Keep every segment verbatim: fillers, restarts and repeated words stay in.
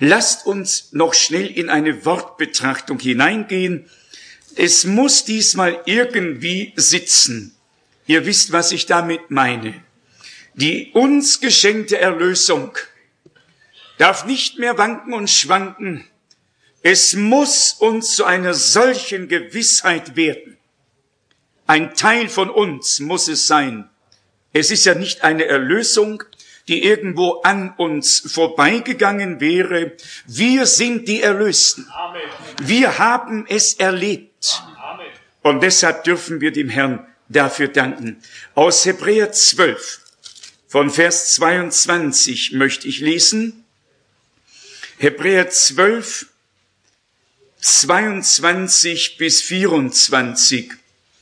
Lasst uns noch schnell in eine Wortbetrachtung hineingehen. Es muss diesmal irgendwie sitzen. Ihr wisst, was ich damit meine. Die uns geschenkte Erlösung darf nicht mehr wanken und schwanken. Es muss uns zu einer solchen Gewissheit werden. Ein Teil von uns muss es sein. Es ist ja nicht eine Erlösung, die irgendwo an uns vorbeigegangen wäre. Wir sind die Erlösten. Amen. Wir haben es erlebt. Amen. Und deshalb dürfen wir dem Herrn dafür danken. Aus Hebräer zwölf, von Vers zweiundzwanzig möchte ich lesen. Hebräer zwölf, zweiundzwanzig bis vierundzwanzig.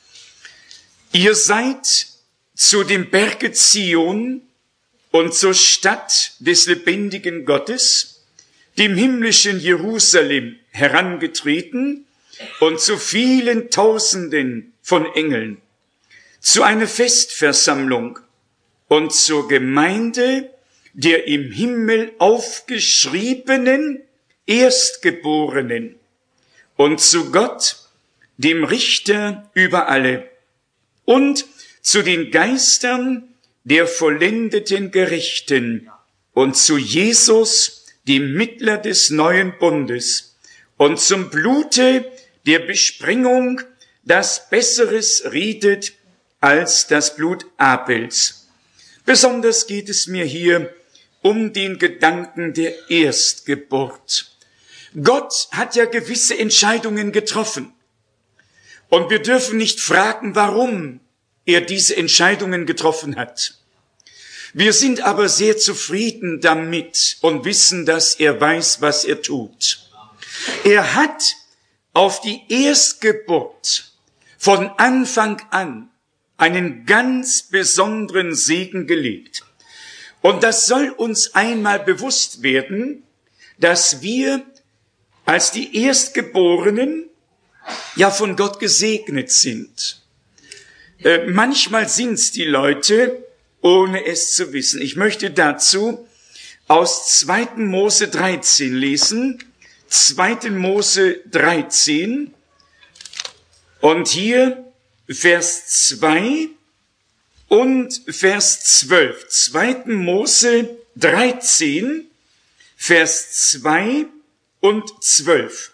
Ihr seid zu dem Berge Zion und zur Stadt des lebendigen Gottes, dem himmlischen Jerusalem, herangetreten und zu vielen Tausenden von Engeln, zu einer Festversammlung und zur Gemeinde der im Himmel aufgeschriebenen Erstgeborenen und zu Gott, dem Richter über alle, und zu den Geistern der vollendeten Gerechten und zu Jesus, dem Mittler des neuen Bundes, und zum Blute der Besprengung, das Besseres redet als das Blut Abels. Besonders geht es mir hier um den Gedanken der Erstgeburt. Gott hat ja gewisse Entscheidungen getroffen. Und wir dürfen nicht fragen, warum er diese Entscheidungen getroffen hat. Wir sind aber sehr zufrieden damit und wissen, dass er weiß, was er tut. Er hat auf die Erstgeburt von Anfang an einen ganz besonderen Segen gelegt. Und das soll uns einmal bewusst werden, dass wir als die Erstgeborenen ja von Gott gesegnet sind. Äh, manchmal sind's die Leute, ohne es zu wissen. Ich möchte dazu aus zweiten Mose dreizehn lesen. zweiten Mose dreizehn. Und hier Vers zwei und Vers zwölf. zweiten Mose dreizehn, Vers zwei und zwölf.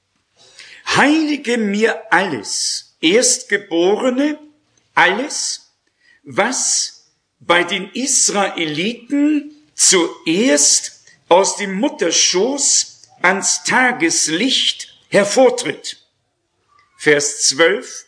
Heilige mir alles, Erstgeborene, alles, was bei den Israeliten zuerst aus dem Mutterschoß ans Tageslicht hervortritt. Vers zwölf.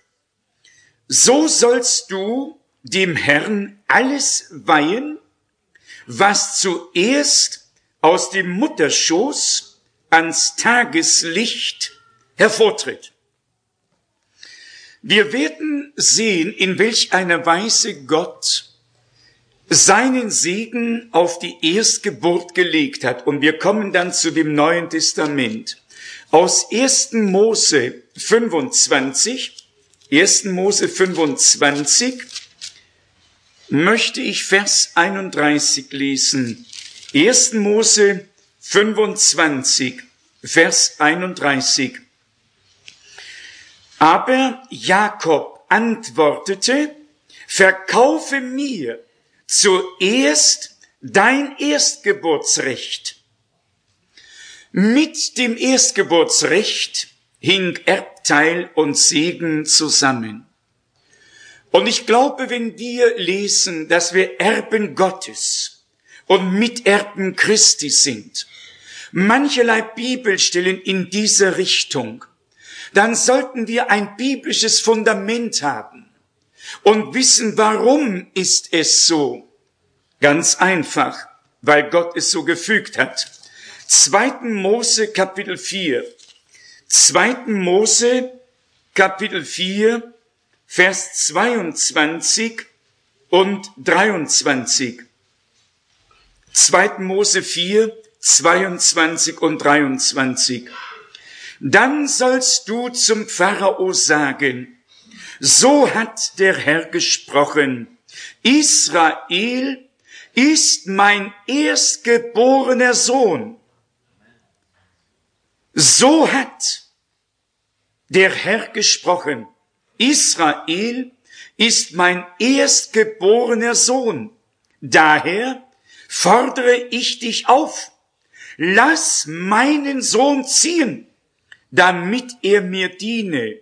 So sollst du dem Herrn alles weihen, was zuerst aus dem Mutterschoß ans Tageslicht hervortritt. Wir werden sehen, in welch einer Weise Gott seinen Segen auf die Erstgeburt gelegt hat. Und wir kommen dann zu dem Neuen Testament. Aus ersten Mose fünfundzwanzig, ersten Mose fünfundzwanzig, möchte ich Vers einunddreißig lesen. ersten Mose fünfundzwanzig, Vers einunddreißig. Aber Jakob antwortete, verkaufe mir zuerst dein Erstgeburtsrecht. Mit dem Erstgeburtsrecht hing Erbteil und Segen zusammen. Und ich glaube, wenn wir lesen, dass wir Erben Gottes und Miterben Christi sind, mancherlei Bibelstellen in diese Richtung, dann sollten wir ein biblisches Fundament haben und wissen, warum ist es so. Ganz einfach, weil Gott es so gefügt hat. zweiten Mose Kapitel vier. zweiten Mose Kapitel vier, Vers zweiundzwanzig und dreiundzwanzig. zweiten Mose vier, zweiundzwanzig und dreiundzwanzig. Dann sollst du zum Pharao sagen, so hat der Herr gesprochen, Israel ist mein erstgeborener Sohn. So hat der Herr gesprochen: Israel ist mein erstgeborener Sohn. Daher fordere ich dich auf, lass meinen Sohn ziehen, damit er mir diene.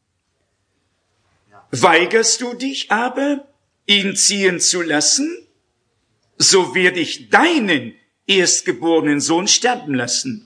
Weigerst du dich aber, ihn ziehen zu lassen, so werde ich deinen erstgeborenen Sohn sterben lassen.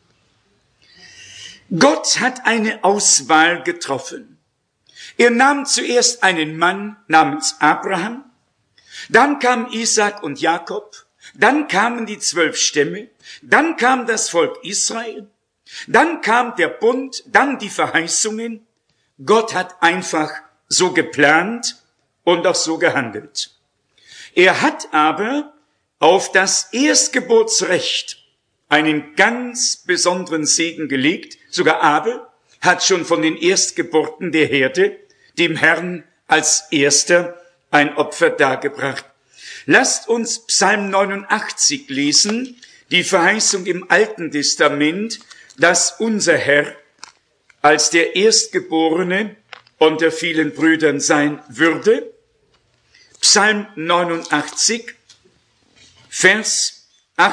Gott hat eine Auswahl getroffen. Er nahm zuerst einen Mann namens Abraham, dann kam Isaak und Jakob, dann kamen die zwölf Stämme, dann kam das Volk Israel, dann kam der Bund, dann die Verheißungen. Gott hat einfach so geplant und auch so gehandelt. Er hat aber auf das Erstgeburtsrecht einen ganz besonderen Segen gelegt. Sogar Abel hat schon von den Erstgeburten der Herde dem Herrn als Erster ein Opfer dargebracht. Lasst uns Psalm neunundachtzig lesen, die Verheißung im Alten Testament, dass unser Herr als der Erstgeborene unter vielen Brüdern sein würde. Psalm neunundachtzig, Vers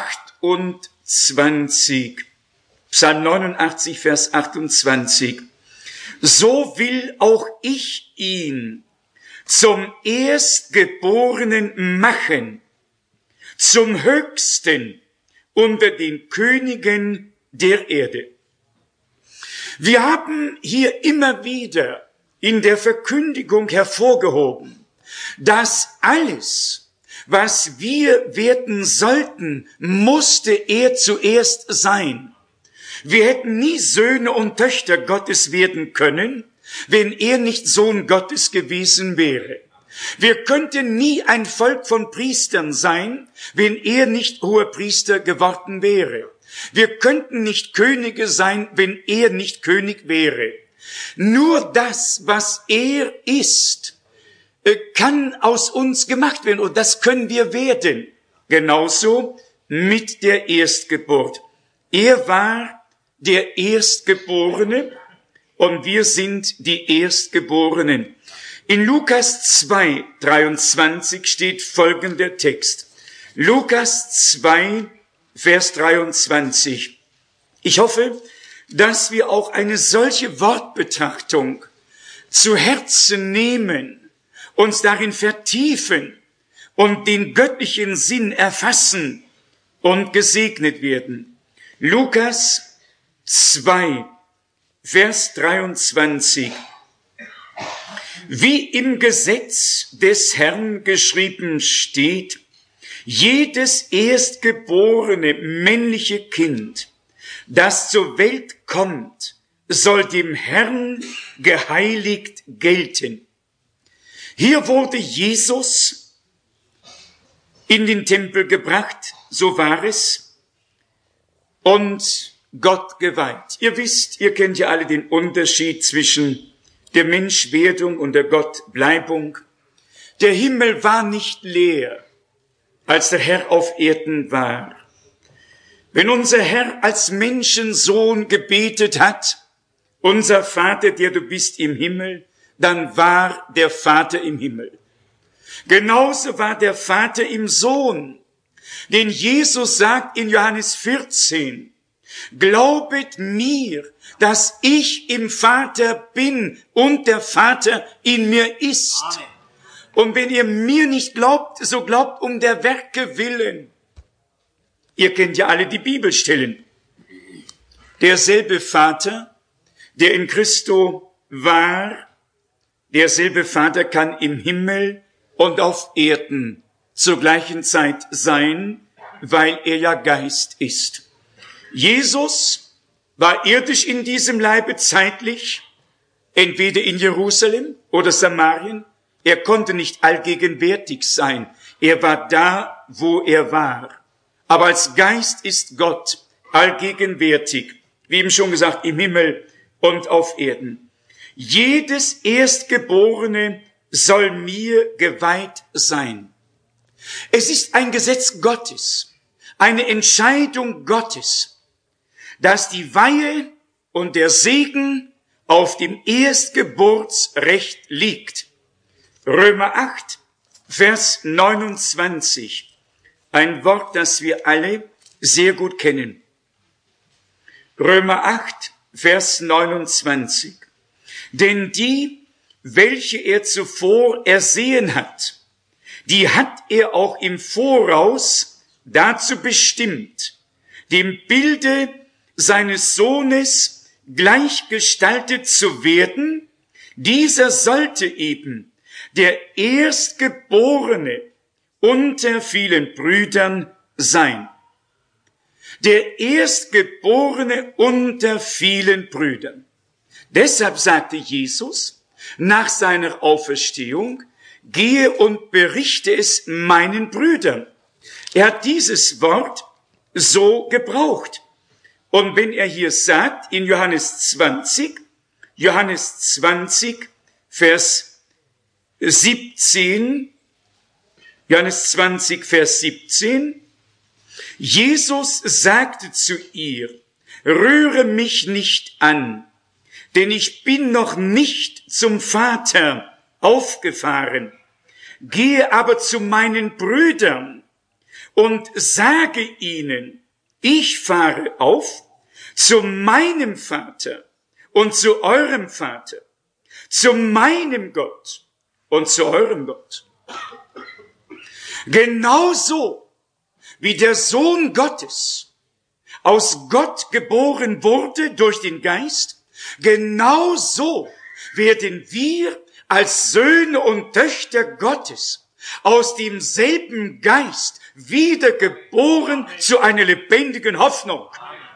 achtundzwanzig. Psalm neunundachtzig, Vers achtundzwanzig. So will auch ich ihn zum Erstgeborenen machen, zum Höchsten unter den Königen der Erde. Wir haben hier immer wieder in der Verkündigung hervorgehoben, dass alles, was wir werden sollten, musste er zuerst sein. Wir hätten nie Söhne und Töchter Gottes werden können, wenn er nicht Sohn Gottes gewesen wäre. Wir könnten nie ein Volk von Priestern sein, wenn er nicht Hohepriester geworden wäre. Wir könnten nicht Könige sein, wenn er nicht König wäre. Nur das, was er ist, kann aus uns gemacht werden, und das können wir werden. Genauso mit der Erstgeburt. Er war der Erstgeborene und wir sind die Erstgeborenen. In Lukas zwei, dreiundzwanzig steht folgender Text. Lukas zwei, Vers dreiundzwanzig. Ich hoffe, dass wir auch eine solche Wortbetrachtung zu Herzen nehmen, uns darin vertiefen und den göttlichen Sinn erfassen und gesegnet werden. Lukas zwei, Vers dreiundzwanzig. Wie im Gesetz des Herrn geschrieben steht, jedes erstgeborene männliche Kind, das zur Welt kommt, soll dem Herrn geheiligt gelten. Hier wurde Jesus in den Tempel gebracht, so war es, und Gott geweiht. Ihr wisst, ihr kennt ja alle den Unterschied zwischen der Menschwerdung und der Gottbleibung. Der Himmel war nicht leer, als der Herr auf Erden war. Wenn unser Herr als Menschensohn gebetet hat, unser Vater, der du bist im Himmel, dann war der Vater im Himmel. Genauso war der Vater im Sohn. Denn Jesus sagt in Johannes vierzehn, glaubet mir, dass ich im Vater bin und der Vater in mir ist. Amen. Und wenn ihr mir nicht glaubt, so glaubt um der Werke willen. Ihr kennt ja alle die Bibelstellen. Derselbe Vater, der in Christo war, derselbe Vater kann im Himmel und auf Erden zur gleichen Zeit sein, weil er ja Geist ist. Jesus war irdisch in diesem Leibe zeitlich, entweder in Jerusalem oder Samarien. Er konnte nicht allgegenwärtig sein. Er war da, wo er war. Aber als Geist ist Gott allgegenwärtig, wie eben schon gesagt, im Himmel und auf Erden. Jedes Erstgeborene soll mir geweiht sein. Es ist ein Gesetz Gottes, eine Entscheidung Gottes, dass die Weihe und der Segen auf dem Erstgeburtsrecht liegt. Römer acht, Vers neunundzwanzig. Ein Wort, das wir alle sehr gut kennen. Römer acht, Vers neunundzwanzig. Denn die, welche er zuvor ersehen hat, die hat er auch im Voraus dazu bestimmt, dem Bilde seines Sohnes gleichgestaltet zu werden. Dieser sollte eben der Erstgeborene unter vielen Brüdern sein. Der Erstgeborene unter vielen Brüdern. Deshalb sagte Jesus nach seiner Auferstehung, gehe und berichte es meinen Brüdern. Er hat dieses Wort so gebraucht. Und wenn er hier sagt, in Johannes zwanzig, Johannes zwanzig, Vers siebzehn, Johannes zwanzig, Vers siebzehn, Jesus sagte zu ihr, rühre mich nicht an, denn ich bin noch nicht zum Vater aufgefahren. Gehe aber zu meinen Brüdern und sage ihnen, ich fahre auf zu meinem Vater und zu eurem Vater, zu meinem Gott und zu eurem Gott. Genauso wie der Sohn Gottes aus Gott geboren wurde durch den Geist, genauso werden wir als Söhne und Töchter Gottes aus demselben Geist wiedergeboren zu einer lebendigen Hoffnung.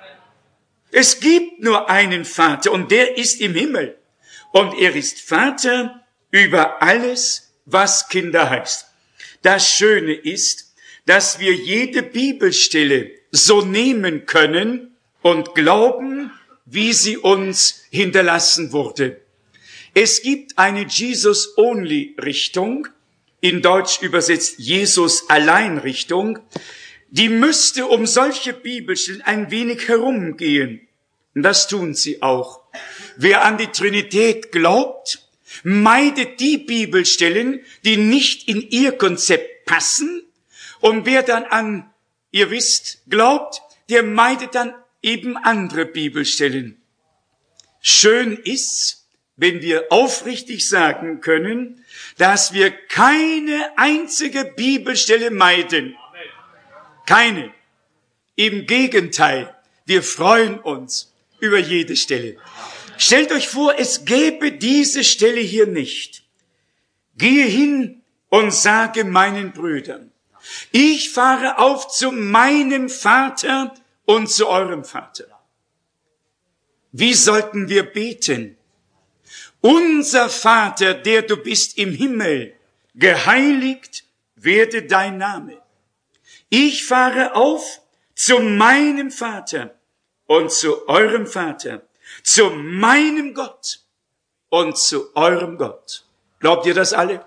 Es gibt nur einen Vater und der ist im Himmel. Und er ist Vater über alles, was Kinder heißt. Das Schöne ist, dass wir jede Bibelstelle so nehmen können und glauben, wie sie uns hinterlassen wurde. Es gibt eine Jesus-Only-Richtung, in Deutsch übersetzt Jesus-Allein-Richtung, die müsste um solche Bibelstellen ein wenig herumgehen. Und das tun sie auch. Wer an die Trinität glaubt, meidet die Bibelstellen, die nicht in ihr Konzept passen. Und wer dann an, ihr wisst, glaubt, der meidet dann eben andere Bibelstellen. Schön ist's, wenn wir aufrichtig sagen können, dass wir keine einzige Bibelstelle meiden. Keine. Im Gegenteil, wir freuen uns über jede Stelle. Stellt euch vor, es gäbe diese Stelle hier nicht. Gehe hin und sage meinen Brüdern, ich fahre auf zu meinem Vater und zu eurem Vater. Wie sollten wir beten? Unser Vater, der du bist im Himmel, geheiligt werde dein Name. Ich fahre auf zu meinem Vater und zu eurem Vater, zu meinem Gott und zu eurem Gott. Glaubt ihr das alle?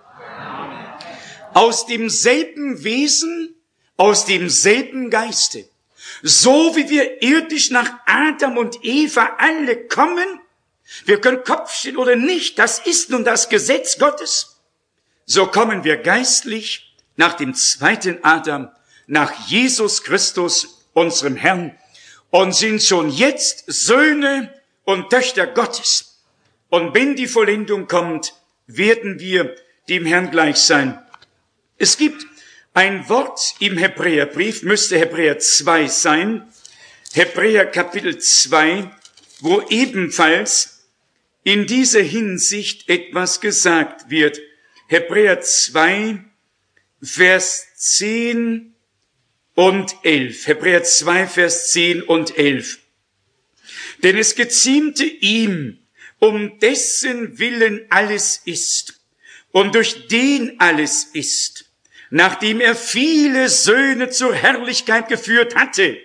Aus demselben Wesen, aus demselben Geiste. So wie wir irdisch nach Adam und Eva alle kommen, wir können Kopf stehen oder nicht, das ist nun das Gesetz Gottes. So kommen wir geistlich nach dem zweiten Adam, nach Jesus Christus, unserem Herrn, und sind schon jetzt Söhne und Töchter Gottes. Und wenn die Vollendung kommt, werden wir dem Herrn gleich sein. Es gibt ein Wort im Hebräerbrief, müsste Hebräer zwei sein, Hebräer Kapitel zwei, wo ebenfalls in dieser Hinsicht etwas gesagt wird. Hebräer zwei, Vers zehn und elf. Hebräer zwei, Vers zehn und elf. Denn es geziemte ihm, um dessen Willen alles ist und durch den alles ist, nachdem er viele Söhne zur Herrlichkeit geführt hatte.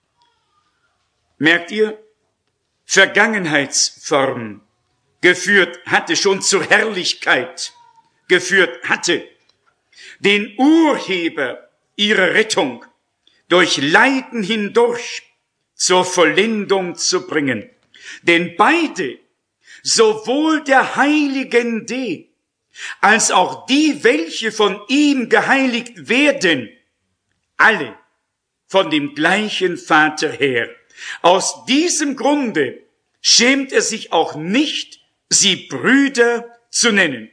Merkt ihr? Vergangenheitsform. Geführt hatte, schon zur Herrlichkeit geführt hatte. Den Urheber ihrer Rettung durch Leiden hindurch zur Vollendung zu bringen. Denn beide, sowohl der Heiligende als auch die, welche von ihm geheiligt werden, alle von dem gleichen Vater her. Aus diesem Grunde schämt er sich auch nicht, sie Brüder zu nennen.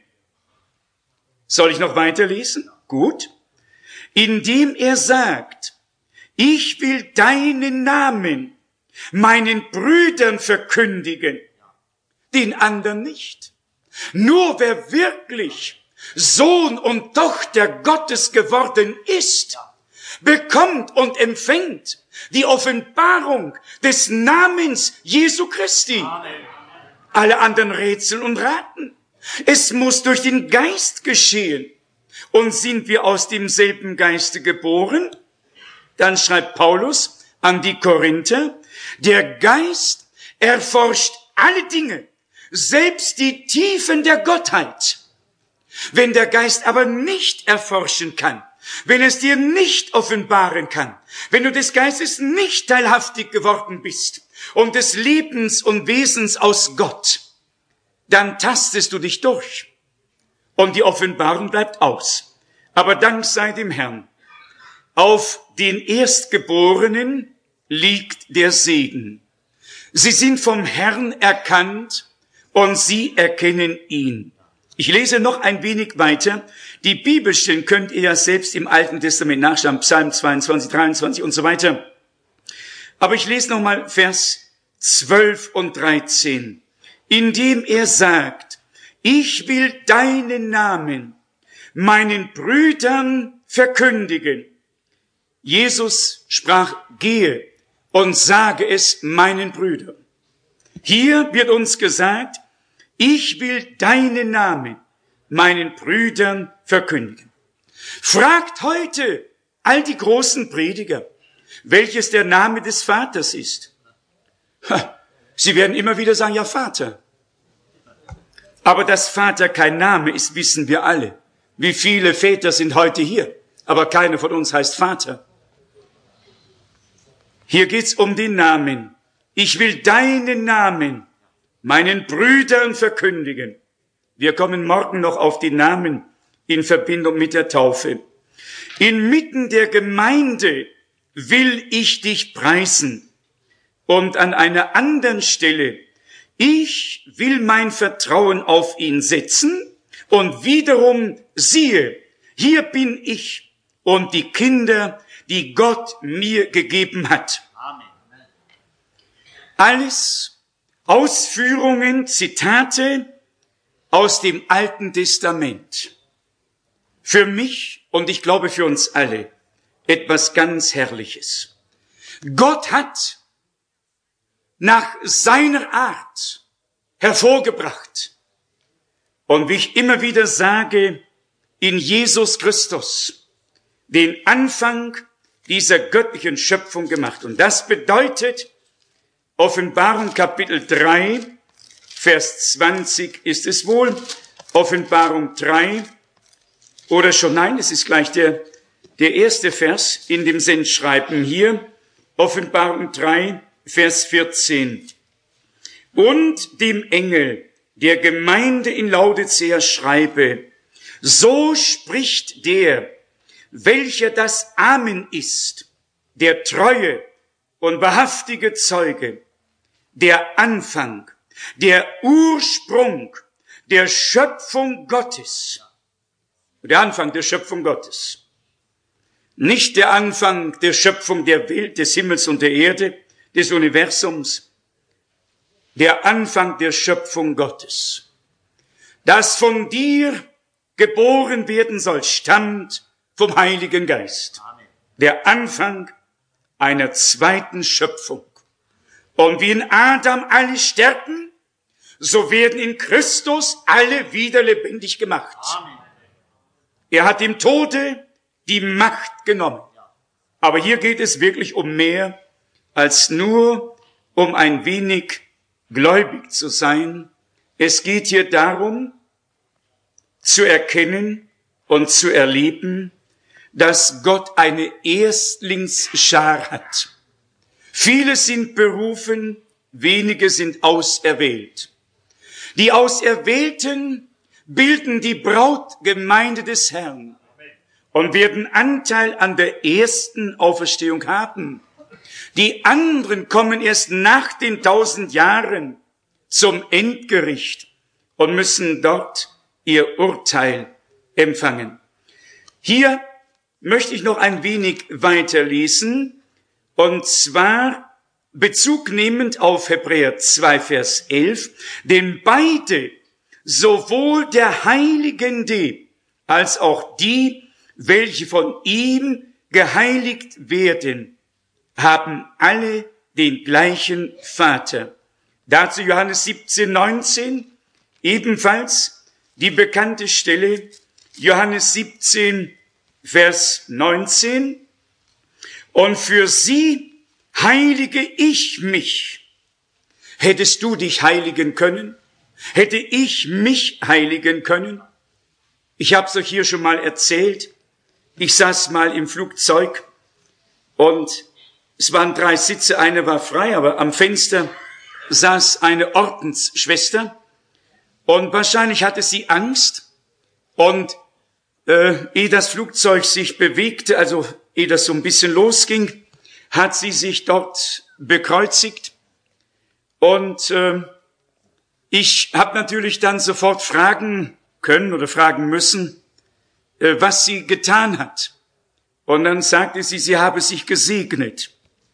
Soll ich noch weiterlesen? Gut. Indem er sagt, ich will deinen Namen meinen Brüdern verkündigen, den anderen nicht. Nur wer wirklich Sohn und Tochter Gottes geworden ist, bekommt und empfängt die Offenbarung des Namens Jesu Christi. Amen. Alle anderen rätseln und raten. Es muss durch den Geist geschehen. Und sind wir aus demselben Geiste geboren? Dann schreibt Paulus an die Korinther, der Geist erforscht alle Dinge, selbst die Tiefen der Gottheit. Wenn der Geist aber nicht erforschen kann, wenn es dir nicht offenbaren kann, wenn du des Geistes nicht teilhaftig geworden bist und des Lebens und Wesens aus Gott, dann tastest du dich durch und die Offenbarung bleibt aus. Aber Dank sei dem Herrn, auf den Erstgeborenen liegt der Segen. Sie sind vom Herrn erkannt und sie erkennen ihn. Ich lese noch ein wenig weiter. Die Bibelstellen könnt ihr ja selbst im Alten Testament nachschauen, Psalm zweiundzwanzig, dreiundzwanzig und so weiter. Aber ich lese nochmal Vers zwölf und dreizehn. Indem er sagt, ich will deinen Namen meinen Brüdern verkündigen. Jesus sprach, gehe und sage es meinen Brüdern. Hier wird uns gesagt, ich will deinen Namen meinen Brüdern verkündigen. Fragt heute all die großen Prediger, welches der Name des Vaters ist. Sie werden immer wieder sagen, ja Vater. Aber dass Vater kein Name ist, wissen wir alle. Wie viele Väter sind heute hier, aber keiner von uns heißt Vater. Hier geht's um den Namen. Ich will deinen Namen meinen Brüdern verkündigen. Wir kommen morgen noch auf die Namen in Verbindung mit der Taufe. Inmitten der Gemeinde will ich dich preisen. Und an einer anderen Stelle, ich will mein Vertrauen auf ihn setzen und wiederum siehe, hier bin ich und die Kinder, die Gott mir gegeben hat. Amen. Alles Ausführungen, Zitate aus dem Alten Testament. Für mich und ich glaube für uns alle etwas ganz Herrliches. Gott hat nach seiner Art hervorgebracht. Und wie ich immer wieder sage, in Jesus Christus den Anfang dieser göttlichen Schöpfung gemacht. Und das bedeutet, Offenbarung Kapitel drei, Vers zwanzig ist es wohl, Offenbarung drei, oder schon, nein, es ist gleich der, der erste Vers in dem Sendschreiben hier, Offenbarung drei, Vers vierzehn. Und dem Engel der Gemeinde in Laodicea schreibe, so spricht der, welcher das Amen ist, der treue und wahrhaftige Zeuge, der Anfang, der Ursprung der Schöpfung Gottes. Der Anfang der Schöpfung Gottes. Nicht der Anfang der Schöpfung der Welt, des Himmels und der Erde, des Universums. Der Anfang der Schöpfung Gottes. Das von dir geboren werden soll, stammt vom Heiligen Geist. Der Anfang einer zweiten Schöpfung. Und wie in Adam alle sterben, so werden in Christus alle wieder lebendig gemacht. Amen. Er hat dem Tode die Macht genommen. Aber hier geht es wirklich um mehr als nur um ein wenig gläubig zu sein. Es geht hier darum, zu erkennen und zu erleben, dass Gott eine Erstlingsschar hat. Viele sind berufen, wenige sind auserwählt. Die Auserwählten bilden die Brautgemeinde des Herrn und werden Anteil an der ersten Auferstehung haben. Die anderen kommen erst nach den tausend Jahren zum Endgericht und müssen dort ihr Urteil empfangen. Hier möchte ich noch ein wenig weiterlesen, und zwar Bezug nehmend auf Hebräer zwei, Vers elf, denn beide, sowohl der Heiligende als auch die, welche von ihm geheiligt werden, haben alle den gleichen Vater. Dazu Johannes siebzehn, neunzehn, ebenfalls die bekannte Stelle, Johannes siebzehn, Vers neunzehn. Und für sie heilige ich mich. Hättest du dich heiligen können? Hätte ich mich heiligen können? Ich habe es euch hier schon mal erzählt. Ich saß mal im Flugzeug und es waren drei Sitze, eine war frei, aber am Fenster saß eine Ordensschwester und wahrscheinlich hatte sie Angst und äh, ehe das Flugzeug sich bewegte, also ehe das so ein bisschen losging, hat sie sich dort bekreuzigt und äh, ich habe natürlich dann sofort fragen können oder fragen müssen, äh, was sie getan hat. Und dann sagte sie, sie habe sich gesegnet.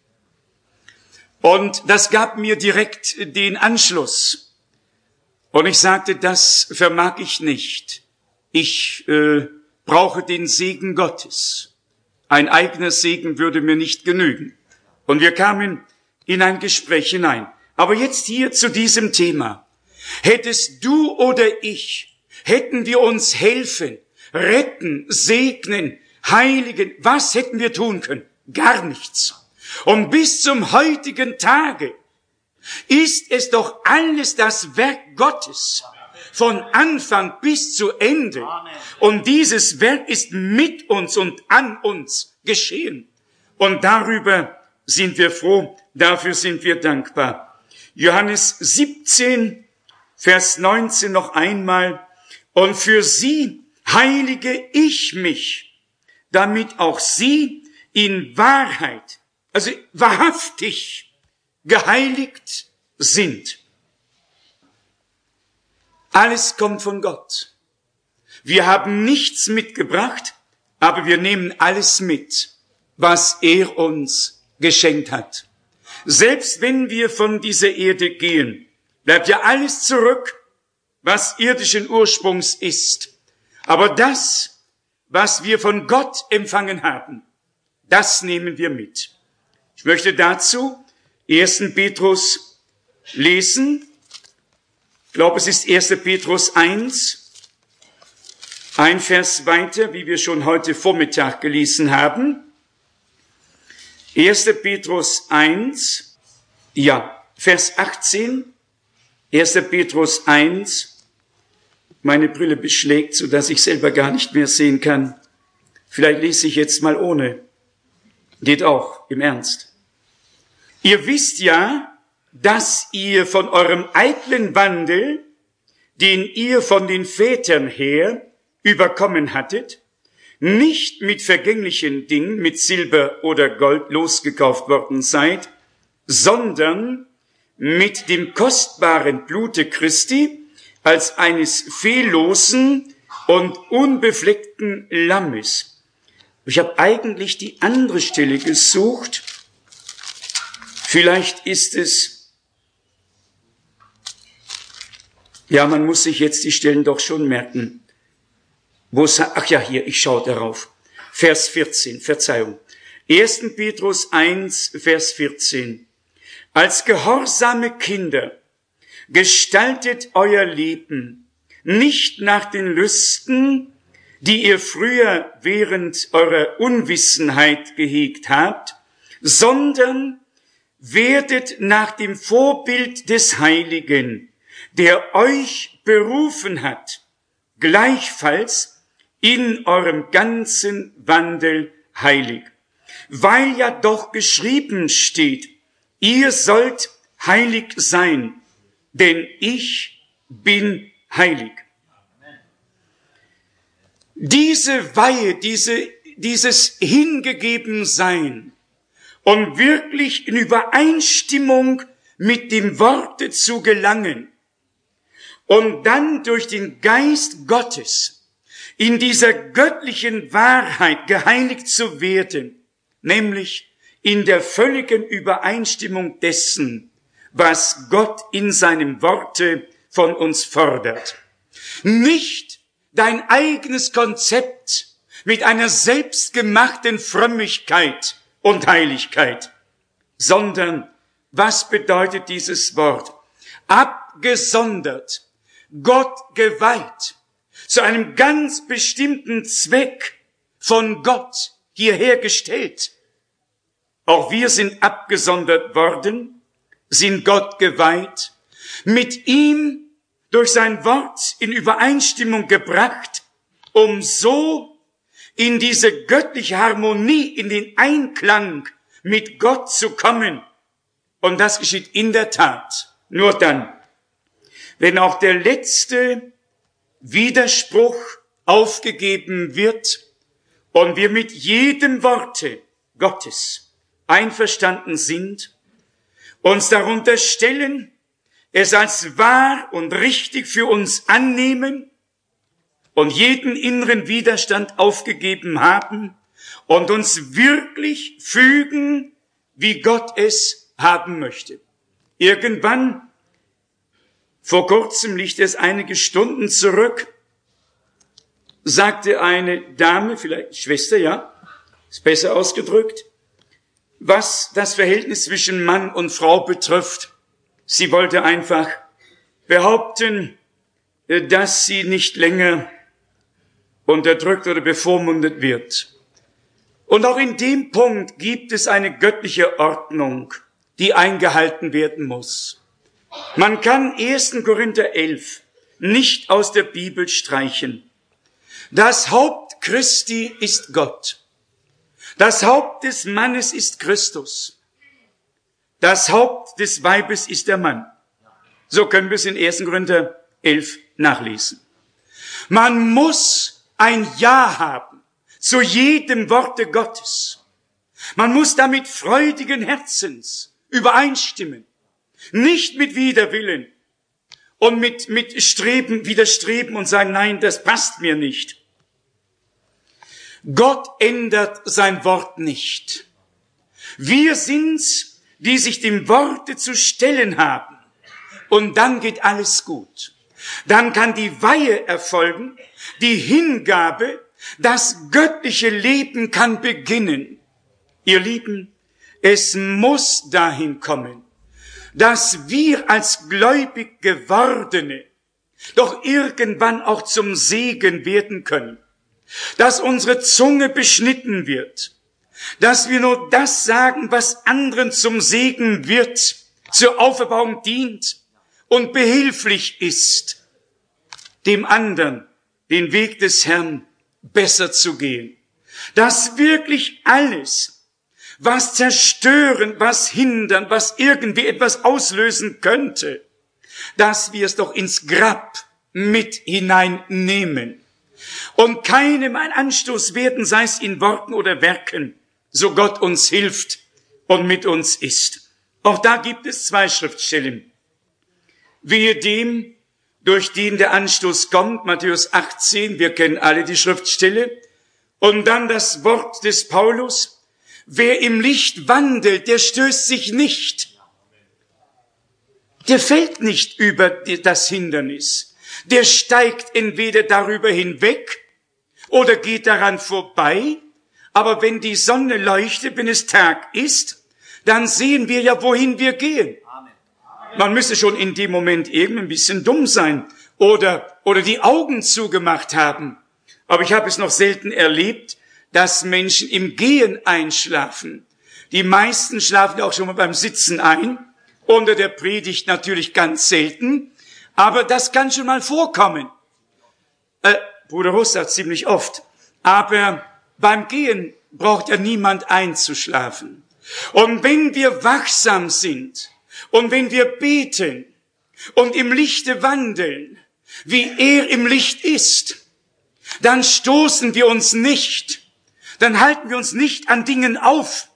Und das gab mir direkt den Anschluss. Und ich sagte, das vermag ich nicht. Ich äh, brauche den Segen Gottes. Ein eigener Segen würde mir nicht genügen. Und wir kamen in ein Gespräch hinein. Aber jetzt hier zu diesem Thema. Hättest du oder ich, hätten wir uns helfen, retten, segnen, heiligen, was hätten wir tun können? Gar nichts. Und bis zum heutigen Tage ist es doch alles das Werk Gottes, von Anfang bis zu Ende. Und dieses Werk ist mit uns und an uns geschehen. Und darüber sind wir froh, dafür sind wir dankbar. Johannes siebzehn, Vers neunzehn noch einmal. Und für sie heilige ich mich, damit auch sie in Wahrheit, also wahrhaftig geheiligt sind. Alles kommt von Gott. Wir haben nichts mitgebracht, aber wir nehmen alles mit, was er uns geschenkt hat. Selbst wenn wir von dieser Erde gehen, bleibt ja alles zurück, was irdischen Ursprungs ist. Aber das, was wir von Gott empfangen haben, das nehmen wir mit. Ich möchte dazu ersten Petrus lesen. Ich glaube, es ist erster Petrus eins, ein Vers weiter, wie wir schon heute Vormittag gelesen haben. erster Petrus eins, ja, Vers achtzehn, erster Petrus eins. Meine Brille beschlägt, so dass ich selber gar nicht mehr sehen kann. Vielleicht lese ich jetzt mal ohne. Geht auch, im Ernst. Ihr wisst ja, dass ihr von eurem eitlen Wandel, den ihr von den Vätern her überkommen hattet, nicht mit vergänglichen Dingen, mit Silber oder Gold losgekauft worden seid, sondern mit dem kostbaren Blute Christi als eines fehllosen und unbefleckten Lammes. Ich habe eigentlich die andere Stelle gesucht. Vielleicht ist es, ja, man muss sich jetzt die Stellen doch schon merken. Wo es, ach ja, hier, ich schaue darauf. Vers vierzehn, Verzeihung. erster Petrus eins, Vers vierzehn. Als gehorsame Kinder gestaltet euer Leben nicht nach den Lüsten, die ihr früher während eurer Unwissenheit gehegt habt, sondern werdet nach dem Vorbild des Heiligen, der euch berufen hat, gleichfalls in eurem ganzen Wandel heilig. Weil ja doch geschrieben steht, ihr sollt heilig sein, denn ich bin heilig. Diese Weihe, diese, dieses Hingegebensein und wirklich in Übereinstimmung mit dem Worte zu gelangen und dann durch den Geist Gottes in dieser göttlichen Wahrheit geheiligt zu werden, nämlich in der völligen Übereinstimmung dessen, was Gott in seinem Worte von uns fordert. Nicht dein eigenes Konzept mit einer selbstgemachten Frömmigkeit und Heiligkeit, sondern was bedeutet dieses Wort? Abgesondert, Gott geweiht, zu einem ganz bestimmten Zweck von Gott hierher gestellt. Auch wir sind abgesondert worden, sind Gott geweiht, mit ihm durch sein Wort in Übereinstimmung gebracht, um so in diese göttliche Harmonie, in den Einklang mit Gott zu kommen. Und das geschieht in der Tat nur dann, wenn auch der letzte Widerspruch aufgegeben wird und wir mit jedem Worte Gottes einverstanden sind, uns darunter stellen, es als wahr und richtig für uns annehmen und jeden inneren Widerstand aufgegeben haben und uns wirklich fügen, wie Gott es haben möchte. Irgendwann, vor kurzem liegt es einige Stunden zurück, sagte eine Dame, vielleicht Schwester, ja, ist besser ausgedrückt, was das Verhältnis zwischen Mann und Frau betrifft. Sie wollte einfach behaupten, dass sie nicht länger unterdrückt oder bevormundet wird. Und auch in dem Punkt gibt es eine göttliche Ordnung, die eingehalten werden muss. Man kann erster Korinther elf nicht aus der Bibel streichen. Das Haupt Christi ist Gott. Das Haupt des Mannes ist Christus. Das Haupt des Weibes ist der Mann. So können wir es in erster Korinther elf nachlesen. Man muss ein Ja haben zu jedem Worte Gottes. Man muss damit freudigen Herzens übereinstimmen. Nicht mit Widerwillen und mit, mit Streben, Widerstreben und sagen, nein, das passt mir nicht. Gott ändert sein Wort nicht. Wir sind's, die sich dem Worte zu stellen haben. Und dann geht alles gut. Dann kann die Weihe erfolgen, die Hingabe, das göttliche Leben kann beginnen. Ihr Lieben, es muss dahin kommen, dass wir als gläubig Gewordene doch irgendwann auch zum Segen werden können, dass unsere Zunge beschnitten wird, dass wir nur das sagen, was anderen zum Segen wird, zur Auferbauung dient und behilflich ist, dem anderen den Weg des Herrn besser zu gehen. Dass wirklich alles, was zerstören, was hindern, was irgendwie etwas auslösen könnte, dass wir es doch ins Grab mit hineinnehmen und keinem ein Anstoß werden, sei es in Worten oder Werken, so Gott uns hilft und mit uns ist. Auch da gibt es zwei Schriftstellen. Wehe dem, durch den der Anstoß kommt, Matthäus achtzehn, wir kennen alle die Schriftstelle, und dann das Wort des Paulus, wer im Licht wandelt, der stößt sich nicht. Der fällt nicht über das Hindernis. Der steigt entweder darüber hinweg oder geht daran vorbei. Aber wenn die Sonne leuchtet, wenn es Tag ist, dann sehen wir ja, wohin wir gehen. Man müsste schon in dem Moment irgendwie ein bisschen dumm sein oder, oder die Augen zugemacht haben. Aber ich habe es noch selten erlebt, dass Menschen im Gehen einschlafen. Die meisten schlafen auch schon mal beim Sitzen ein, unter der Predigt natürlich ganz selten, aber das kann schon mal vorkommen. Äh, Bruder Russ sagt ziemlich oft, aber beim Gehen braucht ja niemand einzuschlafen. Und wenn wir wachsam sind und wenn wir beten und im Lichte wandeln, wie er im Licht ist, dann stoßen wir uns nicht, dann halten wir uns nicht an Dingen auf.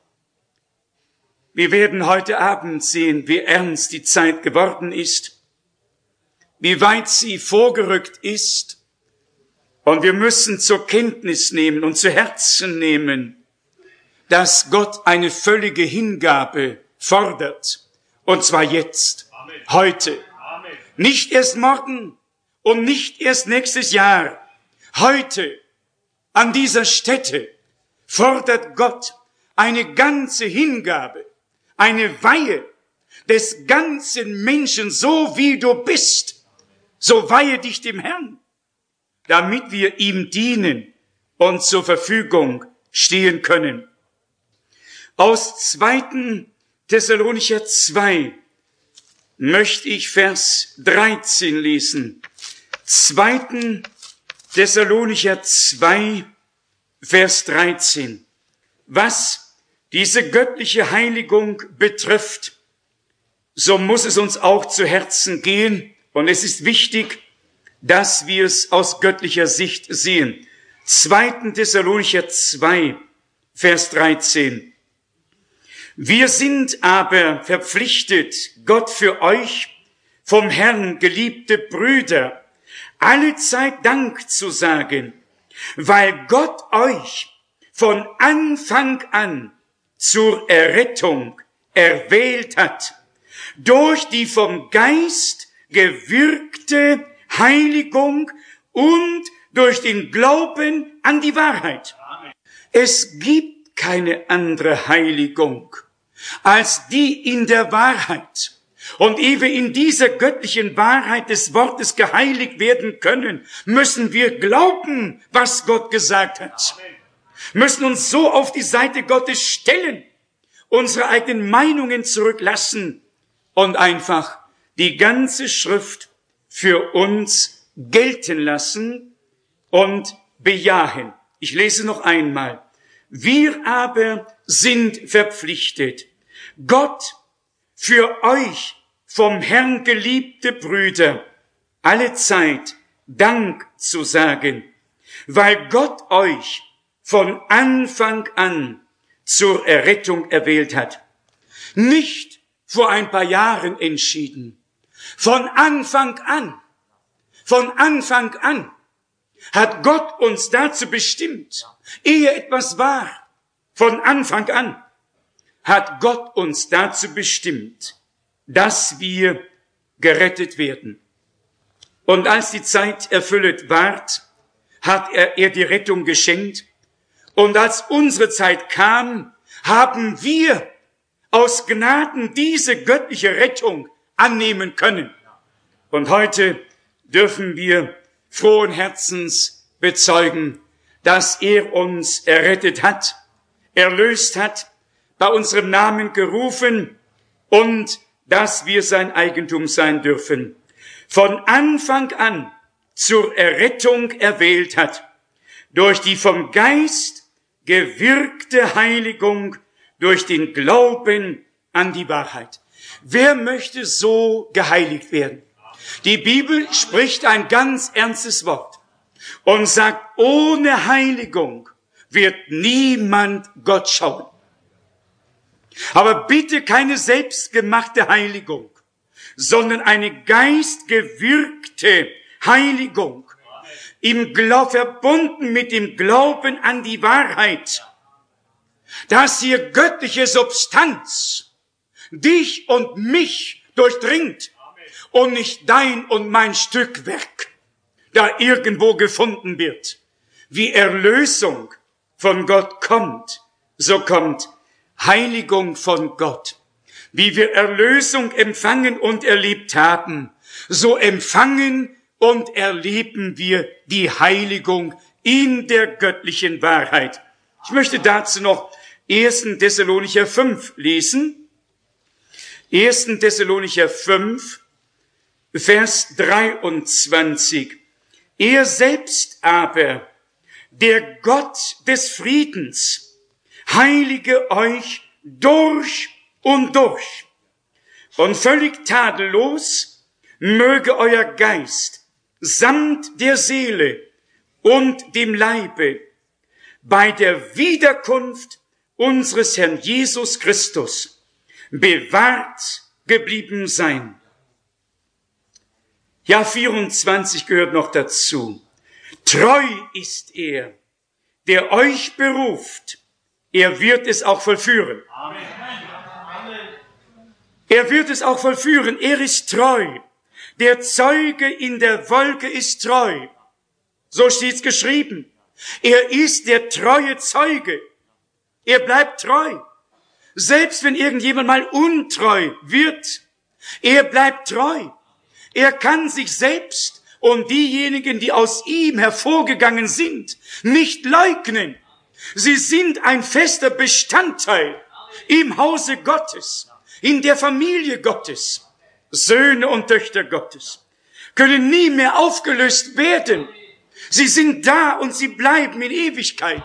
Wir werden heute Abend sehen, wie ernst die Zeit geworden ist, wie weit sie vorgerückt ist. Und wir müssen zur Kenntnis nehmen und zu Herzen nehmen, dass Gott eine völlige Hingabe fordert. Und zwar jetzt, Amen. Heute. Amen. Nicht erst morgen und nicht erst nächstes Jahr. Heute, an dieser Stätte, fordert Gott eine ganze Hingabe, eine Weihe des ganzen Menschen, so wie du bist. So weihe dich dem Herrn, damit wir ihm dienen und zur Verfügung stehen können. Aus zweiten Thessalonicher zwei möchte ich Vers dreizehn lesen. zweiten Thessalonicher zwei, Vers dreizehn. Was diese göttliche Heiligung betrifft, so muss es uns auch zu Herzen gehen. Und es ist wichtig, dass wir es aus göttlicher Sicht sehen. zweiten Thessalonicher zwei, Vers dreizehn. Wir sind aber verpflichtet, Gott für euch, vom Herrn geliebte Brüder, alle Zeit Dank zu sagen, weil Gott euch von Anfang an zur Errettung erwählt hat, durch die vom Geist gewirkte Heiligung und durch den Glauben an die Wahrheit. Amen. Es gibt keine andere Heiligung als die in der Wahrheit. Und ehe wir in dieser göttlichen Wahrheit des Wortes geheiligt werden können, müssen wir glauben, was Gott gesagt hat. Amen. Müssen uns so auf die Seite Gottes stellen, unsere eigenen Meinungen zurücklassen und einfach die ganze Schrift für uns gelten lassen und bejahen. Ich lese noch einmal. Wir aber sind verpflichtet, Gott für euch vom Herrn geliebte Brüder alle Zeit Dank zu sagen, weil Gott euch von Anfang an zur Errettung erwählt hat. Nicht vor ein paar Jahren entschieden. Von Anfang an, von Anfang an hat Gott uns dazu bestimmt, ehe etwas war, von Anfang an hat Gott uns dazu bestimmt, dass wir gerettet werden. Und als die Zeit erfüllet ward, hat er, er die Rettung geschenkt. Und als unsere Zeit kam, haben wir aus Gnaden diese göttliche Rettung annehmen können. Und heute dürfen wir frohen Herzens bezeugen, dass er uns errettet hat, erlöst hat, bei unserem Namen gerufen und dass wir sein Eigentum sein dürfen. Von Anfang an zur Errettung erwählt hat, durch die vom Geist gewirkte Heiligung, durch den Glauben an die Wahrheit. Wer möchte so geheiligt werden? Die Bibel spricht ein ganz ernstes Wort und sagt, ohne Heiligung wird niemand Gott schauen. Aber bitte keine selbstgemachte Heiligung, sondern eine geistgewirkte Heiligung, im Glau- verbunden mit dem Glauben an die Wahrheit, dass hier göttliche Substanz dich und mich durchdringt und nicht dein und mein Stückwerk da irgendwo gefunden wird. Wie Erlösung von Gott kommt, so kommt Heiligung von Gott. Wie wir Erlösung empfangen und erlebt haben, so empfangen und erleben wir die Heiligung in der göttlichen Wahrheit. Ich möchte dazu noch ersten Thessalonicher fünf lesen. ersten Thessalonicher fünf, Vers dreiundzwanzig. Er selbst aber, der Gott des Friedens, heilige euch durch und durch. Und völlig tadellos möge euer Geist samt der Seele und dem Leibe bei der Wiederkunft unseres Herrn Jesus Christus bewahrt geblieben sein. Ja, vierundzwanzig gehört noch dazu. Treu ist er, der euch beruft. Er wird es auch vollführen. Amen. Er wird es auch vollführen. Er ist treu. Der Zeuge in der Wolke ist treu. So steht's geschrieben. Er ist der treue Zeuge. Er bleibt treu. Selbst wenn irgendjemand mal untreu wird, er bleibt treu. Er kann sich selbst und diejenigen, die aus ihm hervorgegangen sind, nicht leugnen. Sie sind ein fester Bestandteil im Hause Gottes, in der Familie Gottes. Söhne und Töchter Gottes können nie mehr aufgelöst werden. Sie sind da und sie bleiben in Ewigkeit.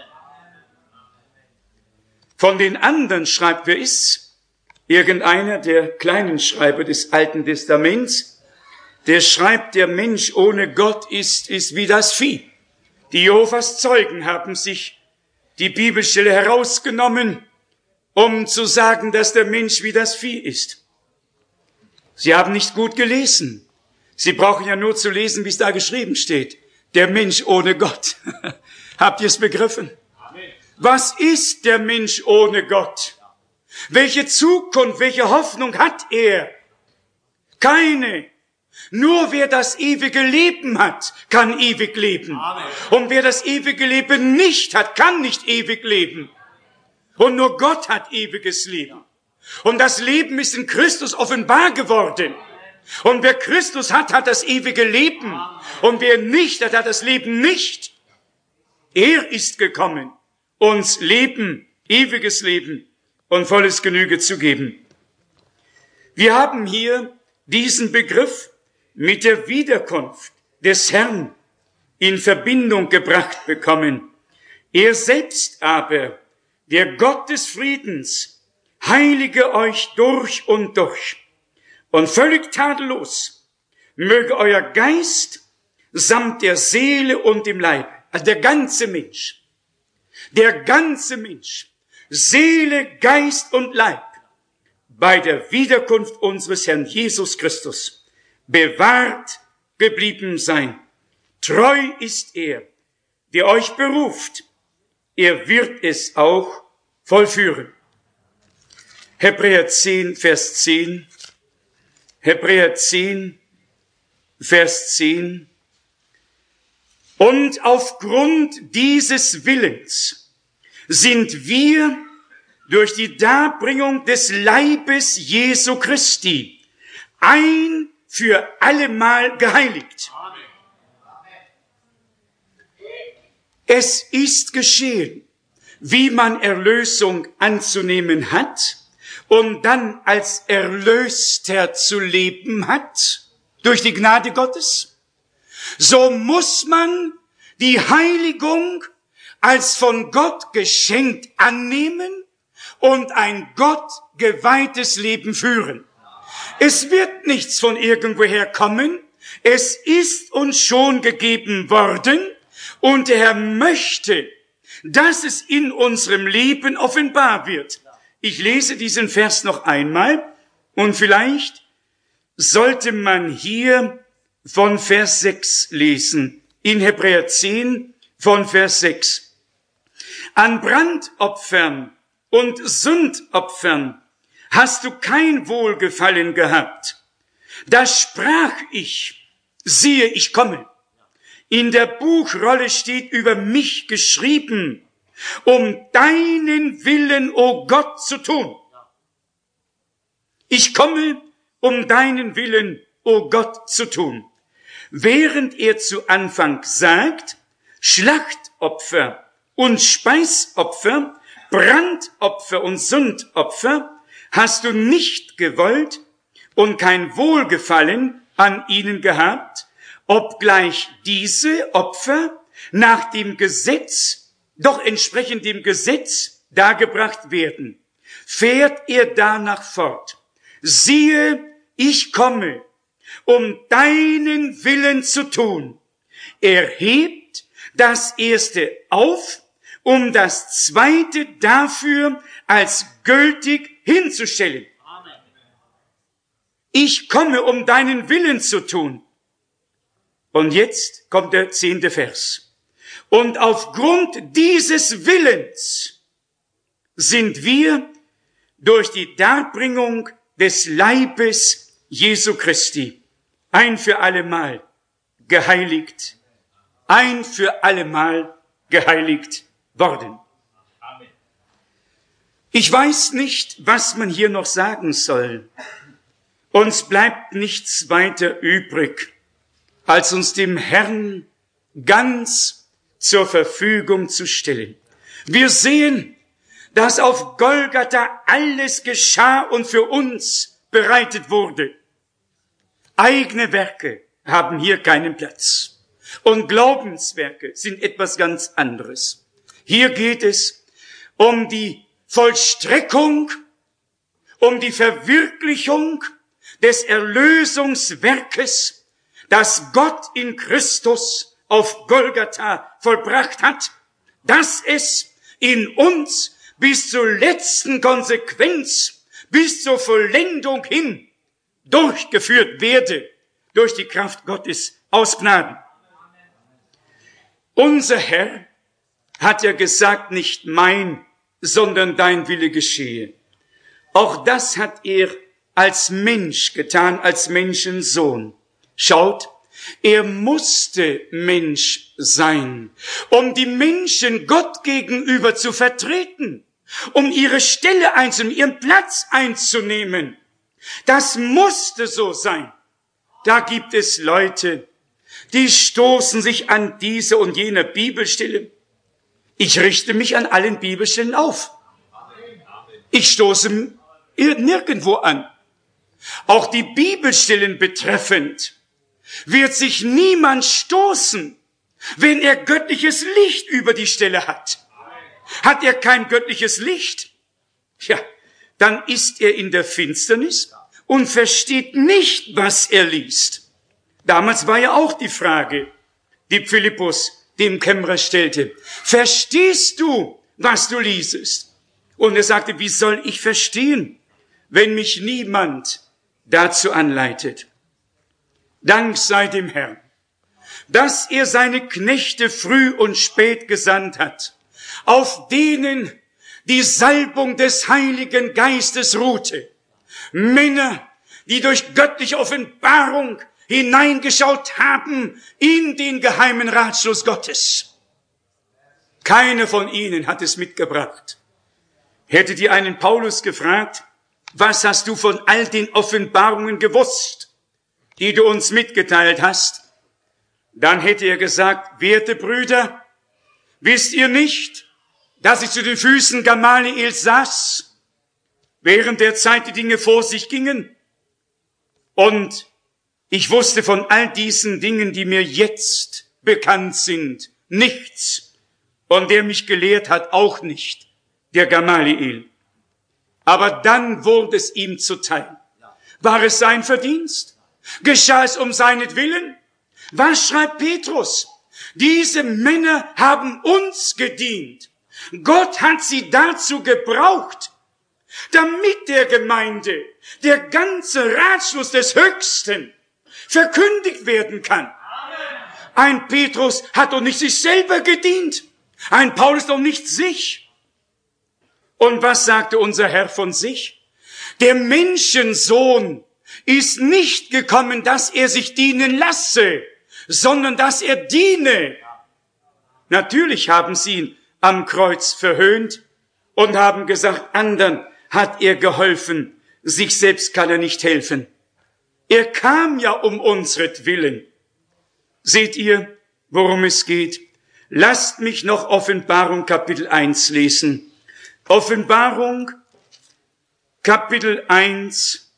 Von den anderen schreibt, wer ist? Irgendeiner der kleinen Schreiber des Alten Testaments, der schreibt, der Mensch ohne Gott ist, ist wie das Vieh. Die Jehovas Zeugen haben sich die Bibelstelle herausgenommen, um zu sagen, dass der Mensch wie das Vieh ist. Sie haben nicht gut gelesen. Sie brauchen ja nur zu lesen, wie es da geschrieben steht. Der Mensch ohne Gott. Habt ihr es begriffen? Was ist der Mensch ohne Gott? Welche Zukunft, welche Hoffnung hat er? Keine. Nur wer das ewige Leben hat, kann ewig leben. Amen. Und wer das ewige Leben nicht hat, kann nicht ewig leben. Und nur Gott hat ewiges Leben. Und das Leben ist in Christus offenbar geworden. Und wer Christus hat, hat das ewige Leben. Und wer nicht hat, hat das Leben nicht. Er ist gekommen, uns Leben, ewiges Leben und volles Genüge zu geben. Wir haben hier diesen Begriff mit der Wiederkunft des Herrn in Verbindung gebracht bekommen. Er selbst aber, der Gott des Friedens, heilige euch durch und durch und völlig tadellos möge euer Geist samt der Seele und dem Leib, also der ganze Mensch, der ganze Mensch, Seele, Geist und Leib, bei der Wiederkunft unseres Herrn Jesus Christus bewahrt geblieben sein. Treu ist er, der euch beruft. Er wird es auch vollführen. Hebräer zehn, Vers zehn. Hebräer zehn, Vers zehn. Und aufgrund dieses Willens sind wir durch die Darbringung des Leibes Jesu Christi ein für allemal geheiligt. Es ist geschehen, wie man Erlösung anzunehmen hat und dann als Erlöster zu leben hat, durch die Gnade Gottes. So muss man die Heiligung als von Gott geschenkt annehmen und ein Gott geweihtes Leben führen. Es wird nichts von irgendwoher kommen. Es ist uns schon gegeben worden und der Herr möchte, dass es in unserem Leben offenbar wird. Ich lese diesen Vers noch einmal und vielleicht sollte man hier von Vers sechs lesen. In Hebräer zehn von Vers sechs. An Brandopfern und Sündopfern hast du kein Wohlgefallen gehabt. Da sprach ich, siehe, ich komme. In der Buchrolle steht über mich geschrieben, um deinen Willen, o Gott, zu tun. Ich komme, um deinen Willen, o Gott, zu tun. Während er zu Anfang sagt, Schlachtopfer und Speisopfer, Brandopfer und Sündopfer, hast du nicht gewollt und kein Wohlgefallen an ihnen gehabt, obgleich diese Opfer nach dem Gesetz, doch entsprechend dem Gesetz dargebracht werden. fährt er danach fort. Siehe, ich komme, um deinen Willen zu tun. Er hebt das erste auf, um das zweite dafür als gültig hinzustellen. Ich komme, um deinen Willen zu tun. Und jetzt kommt der zehnte Vers. Und aufgrund dieses Willens sind wir durch die Darbringung des Leibes Jesu Christi ein für allemal geheiligt, ein für allemal geheiligt worden. Ich weiß nicht, was man hier noch sagen soll. Uns bleibt nichts weiter übrig, als uns dem Herrn ganz zur Verfügung zu stellen. Wir sehen, dass auf Golgatha alles geschah und für uns bereitet wurde. Eigene Werke haben hier keinen Platz. Und Glaubenswerke sind etwas ganz anderes. Hier geht es um die Vollstreckung, um die Verwirklichung des Erlösungswerkes, das Gott in Christus auf Golgatha vollbracht hat, dass es in uns bis zur letzten Konsequenz, bis zur Vollendung hin durchgeführt werde, durch die Kraft Gottes aus Gnaden. Unser Herr hat ja gesagt, nicht mein, sondern dein Wille geschehe. Auch das hat er als Mensch getan, als Menschensohn. Schaut, er musste Mensch sein, um die Menschen Gott gegenüber zu vertreten, um ihre Stelle einzunehmen, ihren Platz einzunehmen. Das musste so sein. Da gibt es Leute, die stoßen sich an diese und jene Bibelstelle. Ich richte mich an allen Bibelstellen auf. Ich stoße nirgendwo an. Auch die Bibelstellen betreffend wird sich niemand stoßen, wenn er göttliches Licht über die Stelle hat. Hat er kein göttliches Licht? Ja, dann ist er in der Finsternis und versteht nicht, was er liest. Damals war ja auch die Frage, die Philippus dem Kämmerer stellte. Verstehst du, was du liesest? Und er sagte, wie soll ich verstehen, wenn mich niemand dazu anleitet? Dank sei dem Herrn, dass er seine Knechte früh und spät gesandt hat, auf denen die Salbung des Heiligen Geistes ruhte. Männer, die durch göttliche Offenbarung hineingeschaut haben in den geheimen Ratschluss Gottes. Keiner von ihnen hat es mitgebracht. Hättet ihr einen Paulus gefragt, was hast du von all den Offenbarungen gewusst, die du uns mitgeteilt hast? Dann hätte er gesagt, werte Brüder, wisst ihr nicht, dass ich zu den Füßen Gamaliels saß, während der Zeit die Dinge vor sich gingen? Und ich wusste von all diesen Dingen, die mir jetzt bekannt sind, nichts. Und der mich gelehrt hat, auch nicht, der Gamaliel. Aber dann wurde es ihm zuteil. War es sein Verdienst? Geschah es um seinetwillen? Was schreibt Petrus? Diese Männer haben uns gedient. Gott hat sie dazu gebraucht, damit der Gemeinde der ganze Ratschluss des Höchsten verkündigt werden kann. Ein Petrus hat doch nicht sich selber gedient. Ein Paulus doch nicht sich. Und was sagte unser Herr von sich? Der Menschensohn ist nicht gekommen, dass er sich dienen lasse, sondern dass er diene. Natürlich haben sie ihn am Kreuz verhöhnt und haben gesagt, anderen hat er geholfen, sich selbst kann er nicht helfen. Er kam ja um unsretwillen. Seht ihr, worum es geht? Lasst mich noch Offenbarung Kapitel eins lesen. Offenbarung Kapitel eins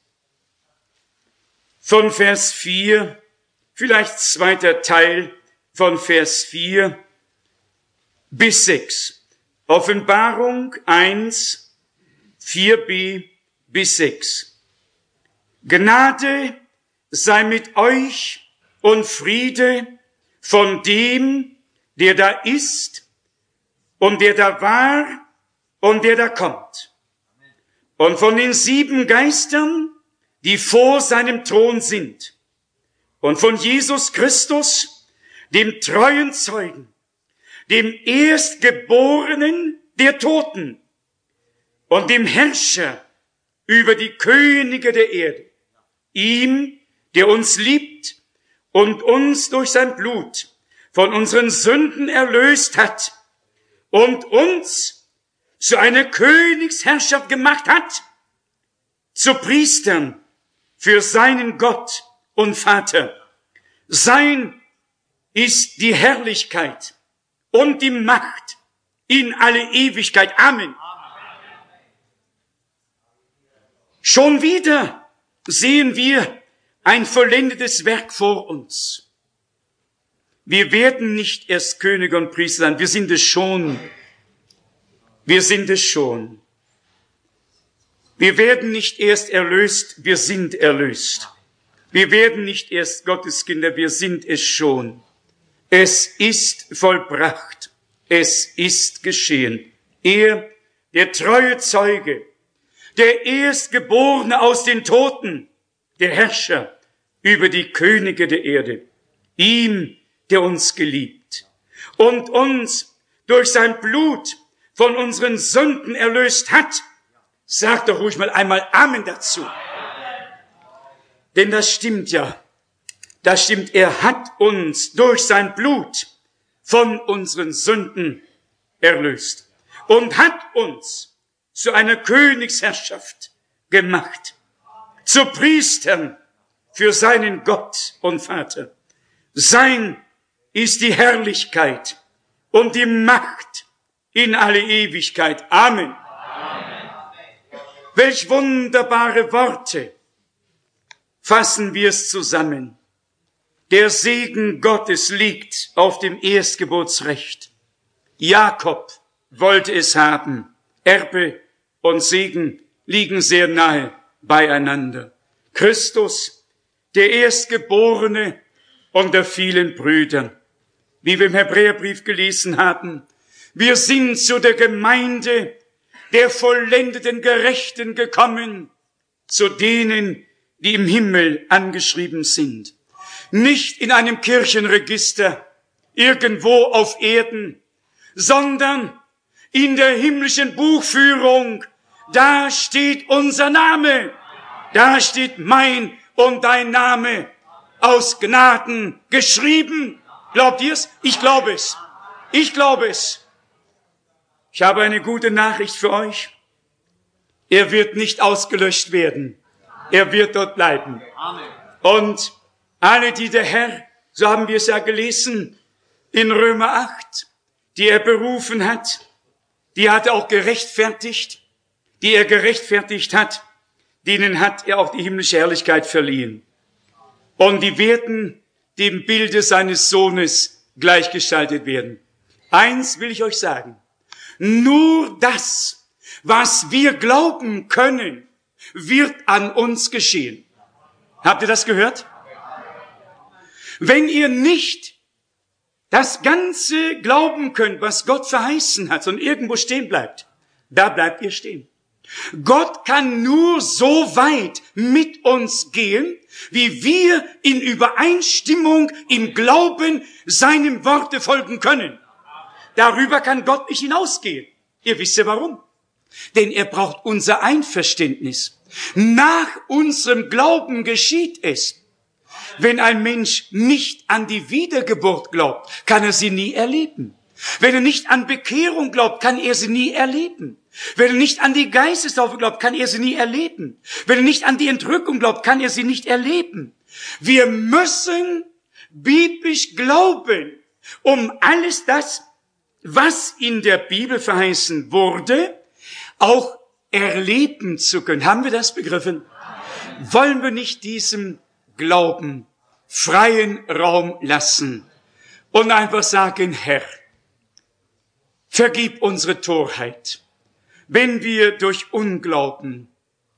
von Vers vier, vielleicht zweiter Teil von Vers vier bis sechs. Offenbarung eins vier b bis sechs. Gnade sei mit euch und Friede von dem, der da ist und der da war und der da kommt. Und von den sieben Geistern, die vor seinem Thron sind. Und von Jesus Christus, dem treuen Zeugen, dem Erstgeborenen der Toten und dem Herrscher über die Könige der Erde. Ihm, der uns liebt und uns durch sein Blut von unseren Sünden erlöst hat und uns zu einer Königsherrschaft gemacht hat, zu Priestern für seinen Gott und Vater. Sein ist die Herrlichkeit und die Macht in alle Ewigkeit. Amen. Schon wieder sehen wir ein vollendetes Werk vor uns. Wir werden nicht erst Könige und Priester sein, wir sind es schon. Wir sind es schon. Wir werden nicht erst erlöst, wir sind erlöst. Wir werden nicht erst Gotteskinder, wir sind es schon. Es ist vollbracht, es ist geschehen. Er, der treue Zeuge, der Erstgeborene aus den Toten, der Herrscher über die Könige der Erde, ihm, der uns geliebt und uns durch sein Blut von unseren Sünden erlöst hat. Sagt doch ruhig mal einmal Amen dazu. Denn das stimmt ja. Das stimmt, er hat uns durch sein Blut von unseren Sünden erlöst und hat uns zu einer Königsherrschaft gemacht, zu Priestern für seinen Gott und Vater. Sein ist die Herrlichkeit und die Macht in alle Ewigkeit. Amen. Amen. Welch wunderbare Worte. Fassen wir es zusammen. Der Segen Gottes liegt auf dem Erstgeburtsrecht. Jakob wollte es haben. Erbe und Segen liegen sehr nahe beieinander. Christus, der Erstgeborene unter vielen Brüdern. Wie wir im Hebräerbrief gelesen haben, wir sind zu der Gemeinde der vollendeten Gerechten gekommen, zu denen, die im Himmel angeschrieben sind. Nicht in einem Kirchenregister, irgendwo auf Erden, sondern in der himmlischen Buchführung. Da steht unser Name, da steht mein und dein Name aus Gnaden geschrieben. Glaubt ihr es? Ich glaube es. Ich glaube es. Ich habe eine gute Nachricht für euch. Er wird nicht ausgelöscht werden. Er wird dort bleiben. Und alle, die der Herr, so haben wir es ja gelesen, in Römer acht, die er berufen hat, die hat er auch gerechtfertigt, die er gerechtfertigt hat, denen hat er auch die himmlische Herrlichkeit verliehen. Und die werden dem Bilde seines Sohnes gleichgestaltet werden. Eins will ich euch sagen. Nur das, was wir glauben können, wird an uns geschehen. Habt ihr das gehört? Wenn ihr nicht das Ganze glauben könnt, was Gott verheißen hat und irgendwo stehen bleibt, da bleibt ihr stehen. Gott kann nur so weit mit uns gehen, wie wir in Übereinstimmung im Glauben seinem Worte folgen können. Darüber kann Gott nicht hinausgehen. Ihr wisst ja warum. Denn er braucht unser Einverständnis. Nach unserem Glauben geschieht es. Wenn ein Mensch nicht an die Wiedergeburt glaubt, kann er sie nie erleben. Wenn er nicht an Bekehrung glaubt, kann er sie nie erleben. Wenn er nicht an die Geistestaufe glaubt, kann er sie nie erleben. Wenn er nicht an die Entrückung glaubt, kann er sie nicht erleben. Wir müssen biblisch glauben, um alles das, was in der Bibel verheißen wurde, auch erleben zu können. Haben wir das begriffen? Wollen wir nicht diesem Glauben freien Raum lassen und einfach sagen, Herr, vergib unsere Torheit. wenn wir durch Unglauben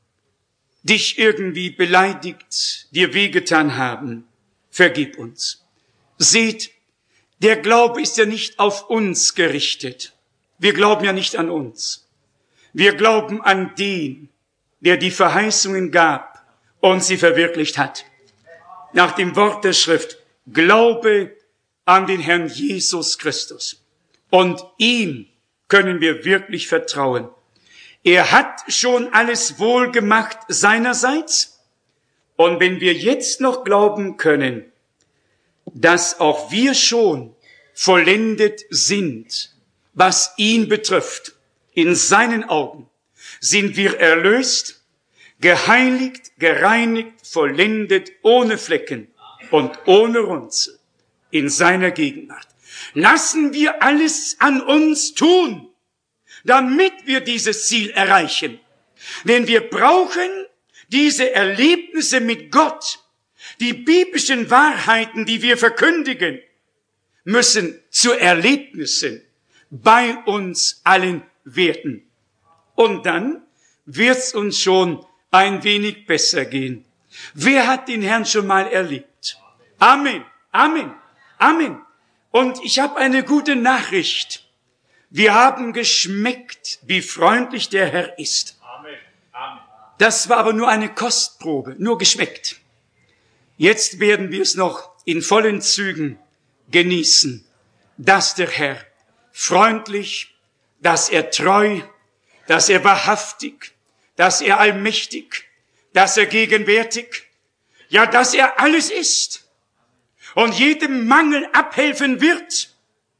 dich irgendwie beleidigt, dir wehgetan haben, vergib uns. Seht, der Glaube ist ja nicht auf uns gerichtet. Wir glauben ja nicht an uns. Wir glauben an den, der die Verheißungen gab und sie verwirklicht hat. Nach dem Wort der Schrift, Glaube an den Herrn Jesus Christus. Und ihm können wir wirklich vertrauen. Er hat schon alles wohl gemacht seinerseits. Und wenn wir jetzt noch glauben können, dass auch wir schon vollendet sind, was ihn betrifft, in seinen Augen, sind wir erlöst, geheiligt, gereinigt, vollendet, ohne Flecken und ohne Runzel in seiner Gegenwart. Lassen wir alles an uns tun, damit wir dieses Ziel erreichen. Denn wir brauchen diese Erlebnisse mit Gott. Die biblischen Wahrheiten, die wir verkündigen, müssen zu Erlebnissen bei uns allen werden. Und dann wird's uns schon ein wenig besser gehen. Wer hat den Herrn schon mal erlebt? Amen, Amen, Amen. Und ich habe eine gute Nachricht. Wir haben geschmeckt, wie freundlich der Herr ist. Amen, Amen. Das war aber nur eine Kostprobe, nur geschmeckt. Jetzt werden wir es noch in vollen Zügen genießen, dass der Herr freundlich, dass er treu, dass er wahrhaftig, dass er allmächtig, dass er gegenwärtig, ja, dass er alles ist und jedem Mangel abhelfen wird.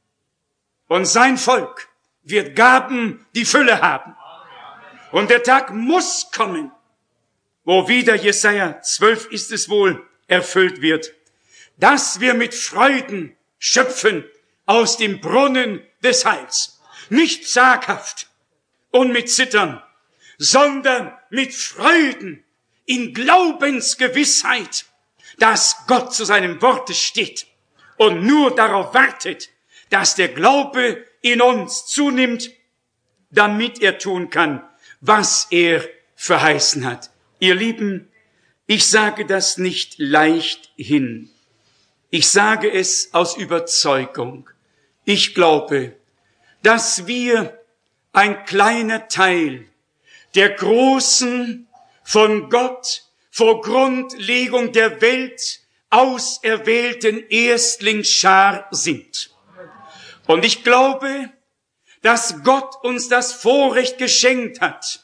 Und sein Volk wird Gaben, die Fülle haben. Und der Tag muss kommen, wo wieder Jesaja zwölf ist es wohl, erfüllt wird, dass wir mit Freuden schöpfen aus dem Brunnen des Heils. Nicht zaghaft und mit Zittern, sondern mit Freuden in Glaubensgewissheit, dass Gott zu seinem Worte steht und nur darauf wartet, dass der Glaube in uns zunimmt, damit er tun kann, was er verheißen hat. Ihr Lieben, ich sage das nicht leicht hin. Ich sage es aus Überzeugung. Ich glaube, dass wir ein kleiner Teil der großen, von Gott vor Grundlegung der Welt auserwählten Erstlingsschar sind. Und ich glaube, dass Gott uns das Vorrecht geschenkt hat,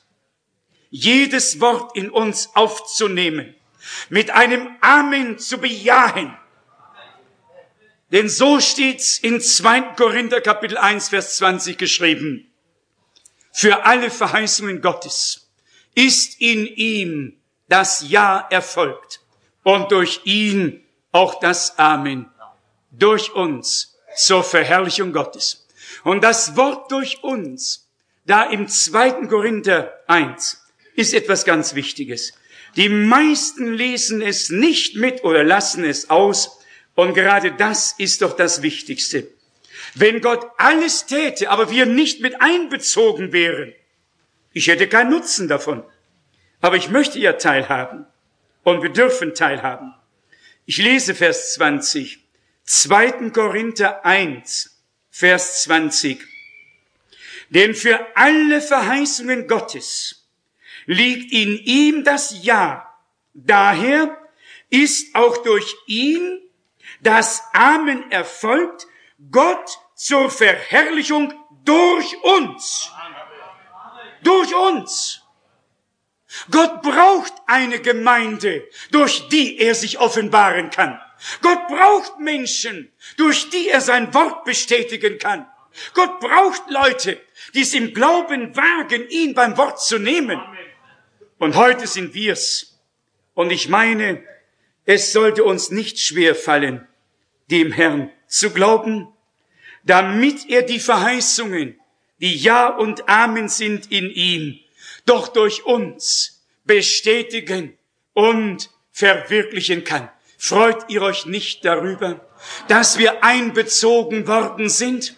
jedes Wort in uns aufzunehmen, mit einem Amen zu bejahen. Denn so steht's in zweiten Korinther Kapitel eins, Vers zwanzig geschrieben. Für alle Verheißungen Gottes ist in ihm das Ja erfolgt und durch ihn auch das Amen, durch uns zur Verherrlichung Gottes. Und das Wort durch uns, da im zweiten Korinther eins, ist etwas ganz Wichtiges. Die meisten lesen es nicht mit oder lassen es aus. Und gerade das ist doch das Wichtigste. Wenn Gott alles täte, aber wir nicht mit einbezogen wären, ich hätte keinen Nutzen davon. Aber ich möchte ja teilhaben. Und wir dürfen teilhaben. Ich lese Vers zwanzig. zweiten Korinther eins, Vers zwanzig. Denn für alle Verheißungen Gottes liegt in ihm das Ja. Daher ist auch durch ihn das Amen erfolgt, Gott zur Verherrlichung durch uns. Durch uns. Gott braucht eine Gemeinde, durch die er sich offenbaren kann. Gott braucht Menschen, durch die er sein Wort bestätigen kann. Gott braucht Leute, die es im Glauben wagen, ihn beim Wort zu nehmen. Und heute sind wir's. Und ich meine, es sollte uns nicht schwer fallen, dem Herrn zu glauben, damit er die Verheißungen, die Ja und Amen sind in ihm, doch durch uns bestätigen und verwirklichen kann. Freut ihr euch nicht darüber, dass wir einbezogen worden sind?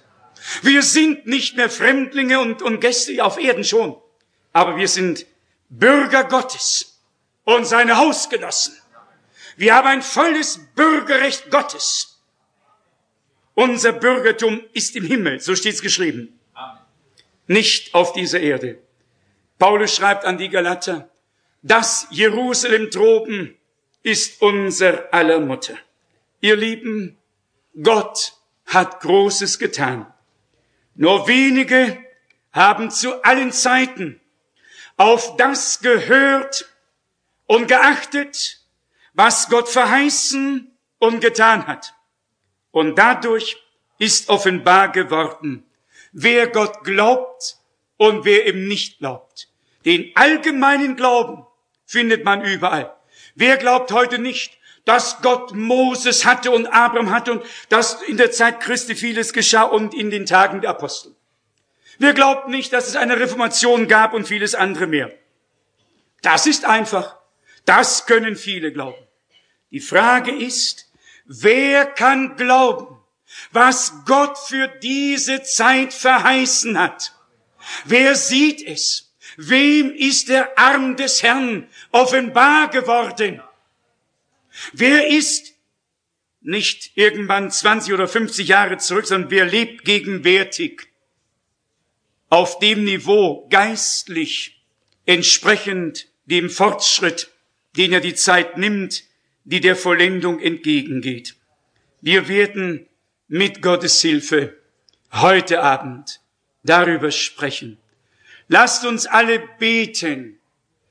Wir sind nicht mehr Fremdlinge und, und Gäste auf Erden schon, aber wir sind Bürger Gottes und seine Hausgenossen. Wir haben ein volles Bürgerrecht Gottes. Unser Bürgertum ist im Himmel, so steht's geschrieben. Nicht auf dieser Erde. Paulus schreibt an die Galater, das Jerusalem droben ist unser aller Mutter. Ihr Lieben, Gott hat Großes getan. Nur wenige haben zu allen Zeiten auf das gehört und geachtet, was Gott verheißen und getan hat. Und dadurch ist offenbar geworden, wer Gott glaubt und wer ihm nicht glaubt. Den allgemeinen Glauben findet man überall. Wer glaubt heute nicht, dass Gott Moses hatte und Abraham hatte und dass in der Zeit Christi vieles geschah und in den Tagen der Apostel? Wer glaubt nicht, dass es eine Reformation gab und vieles andere mehr? Das ist einfach. Das können viele glauben. Die Frage ist, wer kann glauben, was Gott für diese Zeit verheißen hat? Wer sieht es? Wem ist der Arm des Herrn offenbar geworden? Wer ist nicht irgendwann zwanzig oder fünfzig Jahre zurück, sondern wer lebt gegenwärtig auf dem Niveau geistlich entsprechend dem Fortschritt, den er die Zeit nimmt, die der Vollendung entgegengeht? Wir werden mit Gottes Hilfe heute Abend darüber sprechen. Lasst uns alle beten,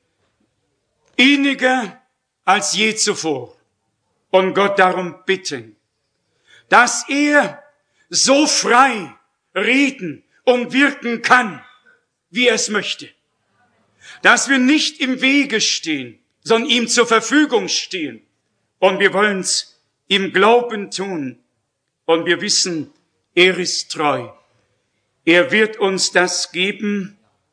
inniger als je zuvor, und Gott darum bitten, dass er so frei reden und wirken kann, wie er es möchte. Dass wir nicht im Wege stehen, sondern ihm zur Verfügung stehen. Und wir wollen es im Glauben tun. Und wir wissen, er ist treu. Er wird uns das geben,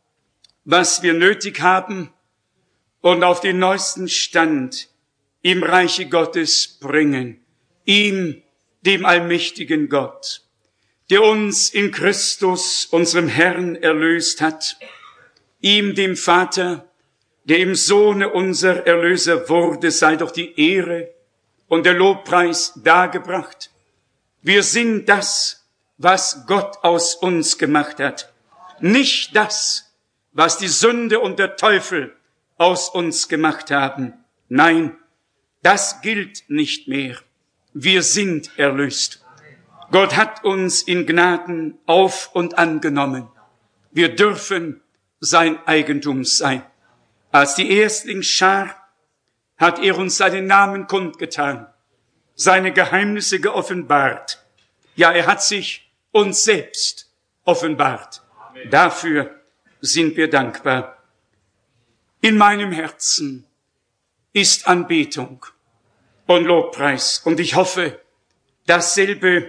was wir nötig haben, und auf den neuesten Stand im Reiche Gottes bringen. Ihm, dem allmächtigen Gott, der uns in Christus, unserem Herrn, erlöst hat. Ihm, dem Vater, der im Sohne unser Erlöser wurde, sei doch die Ehre und der Lobpreis dargebracht. Wir sind das, was Gott aus uns gemacht hat. Nicht das, was die Sünde und der Teufel aus uns gemacht haben. Nein, das gilt nicht mehr. Wir sind erlöst. Gott hat uns in Gnaden auf und angenommen. Wir dürfen sein Eigentum sein. Als die Erstlingsschar hat er uns seinen Namen kundgetan, seine Geheimnisse geoffenbart. Ja, er hat sich uns selbst offenbart. Amen. Dafür sind wir dankbar. In meinem Herzen ist Anbetung und Lobpreis. Und ich hoffe, dasselbe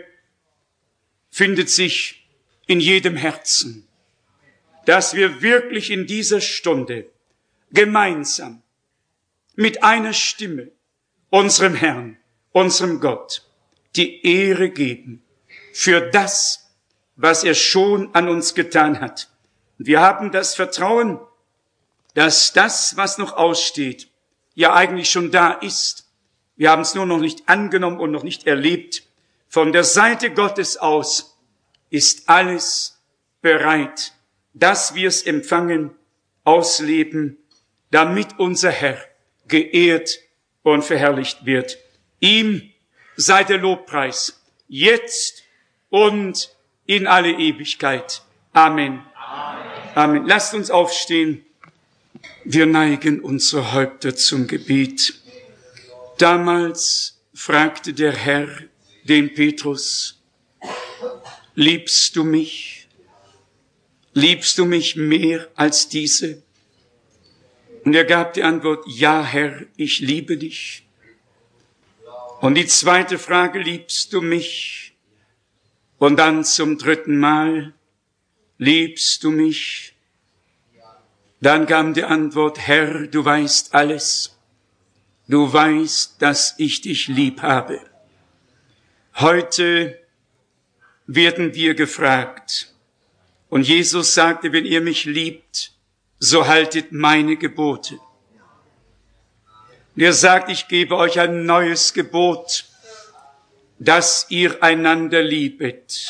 findet sich in jedem Herzen, dass wir wirklich in dieser Stunde gemeinsam mit einer Stimme unserem Herrn, unserem Gott, die Ehre geben für das, was er schon an uns getan hat. Wir haben das Vertrauen, dass das, was noch aussteht, ja eigentlich schon da ist. Wir haben es nur noch nicht angenommen und noch nicht erlebt. Von der Seite Gottes aus ist alles bereit, dass wir es empfangen, ausleben, damit unser Herr geehrt und verherrlicht wird. Ihm sei der Lobpreis, jetzt und in alle Ewigkeit. Amen. Amen. Amen. Lasst uns aufstehen. Wir neigen unsere Häupter zum Gebet. Damals fragte der Herr den Petrus, liebst du mich? Liebst du mich mehr als diese? Und er gab die Antwort, ja, Herr, ich liebe dich. Und die zweite Frage, liebst du mich? Und dann zum dritten Mal, liebst du mich? Dann kam die Antwort, Herr, du weißt alles. Du weißt, dass ich dich lieb habe. Heute werden wir gefragt. Und Jesus sagte, wenn ihr mich liebt, so haltet meine Gebote. Und er sagt, ich gebe euch ein neues Gebot, dass ihr einander liebet.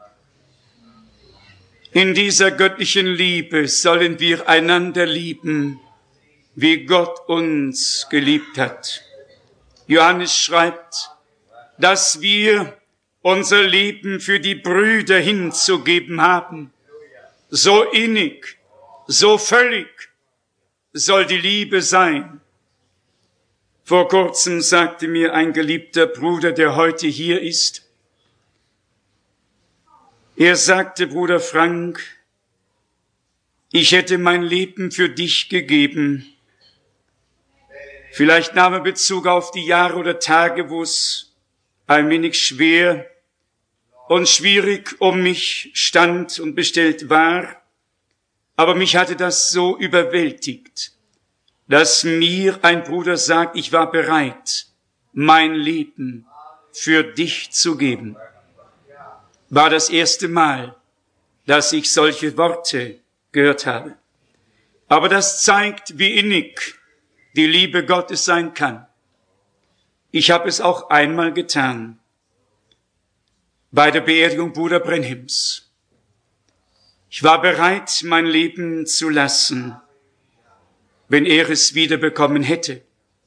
In dieser göttlichen Liebe sollen wir einander lieben, wie Gott uns geliebt hat. Johannes schreibt, dass wir unser Leben für die Brüder hinzugeben haben. So innig, so völlig soll die Liebe sein. Vor kurzem sagte mir ein geliebter Bruder, der heute hier ist, er sagte, Bruder Frank, ich hätte mein Leben für dich gegeben. Vielleicht nahm er Bezug auf die Jahre oder Tage, wo es ein wenig schwer und schwierig um mich stand und bestellt war. Aber mich hatte das so überwältigt, dass mir ein Bruder sagt, ich war bereit, mein Leben für dich zu geben. War das erste Mal, dass ich solche Worte gehört habe. Aber das zeigt, wie innig die Liebe Gottes sein kann. Ich habe es auch einmal getan, bei der Beerdigung Bruder Brenhims. Ich war bereit, mein Leben zu lassen, wenn er es wiederbekommen hätte.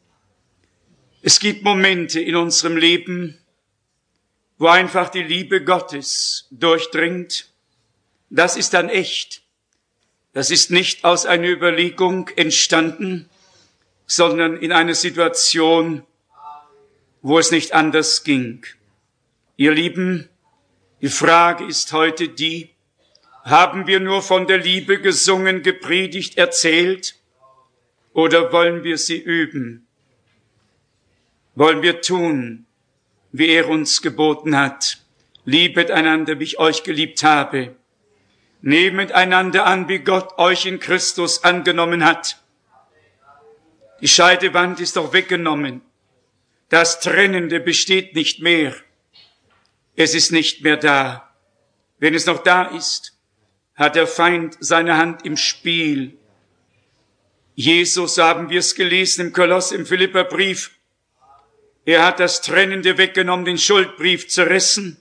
Es gibt Momente in unserem Leben, wo einfach die Liebe Gottes durchdringt. Das ist dann echt. Das ist nicht aus einer Überlegung entstanden, sondern in einer Situation, wo es nicht anders ging. Ihr Lieben, die Frage ist heute die, haben wir nur von der Liebe gesungen, gepredigt, erzählt, oder wollen wir sie üben? Wollen wir tun, wie er uns geboten hat? Liebet einander, wie ich euch geliebt habe. Nehmet einander an, wie Gott euch in Christus angenommen hat. Die Scheidewand ist doch weggenommen. Das Trennende besteht nicht mehr. Es ist nicht mehr da. Wenn es noch da ist, hat der Feind seine Hand im Spiel. Jesus, haben wir es gelesen im Koloss, im Philipperbrief, er hat das Trennende weggenommen, den Schuldbrief zerrissen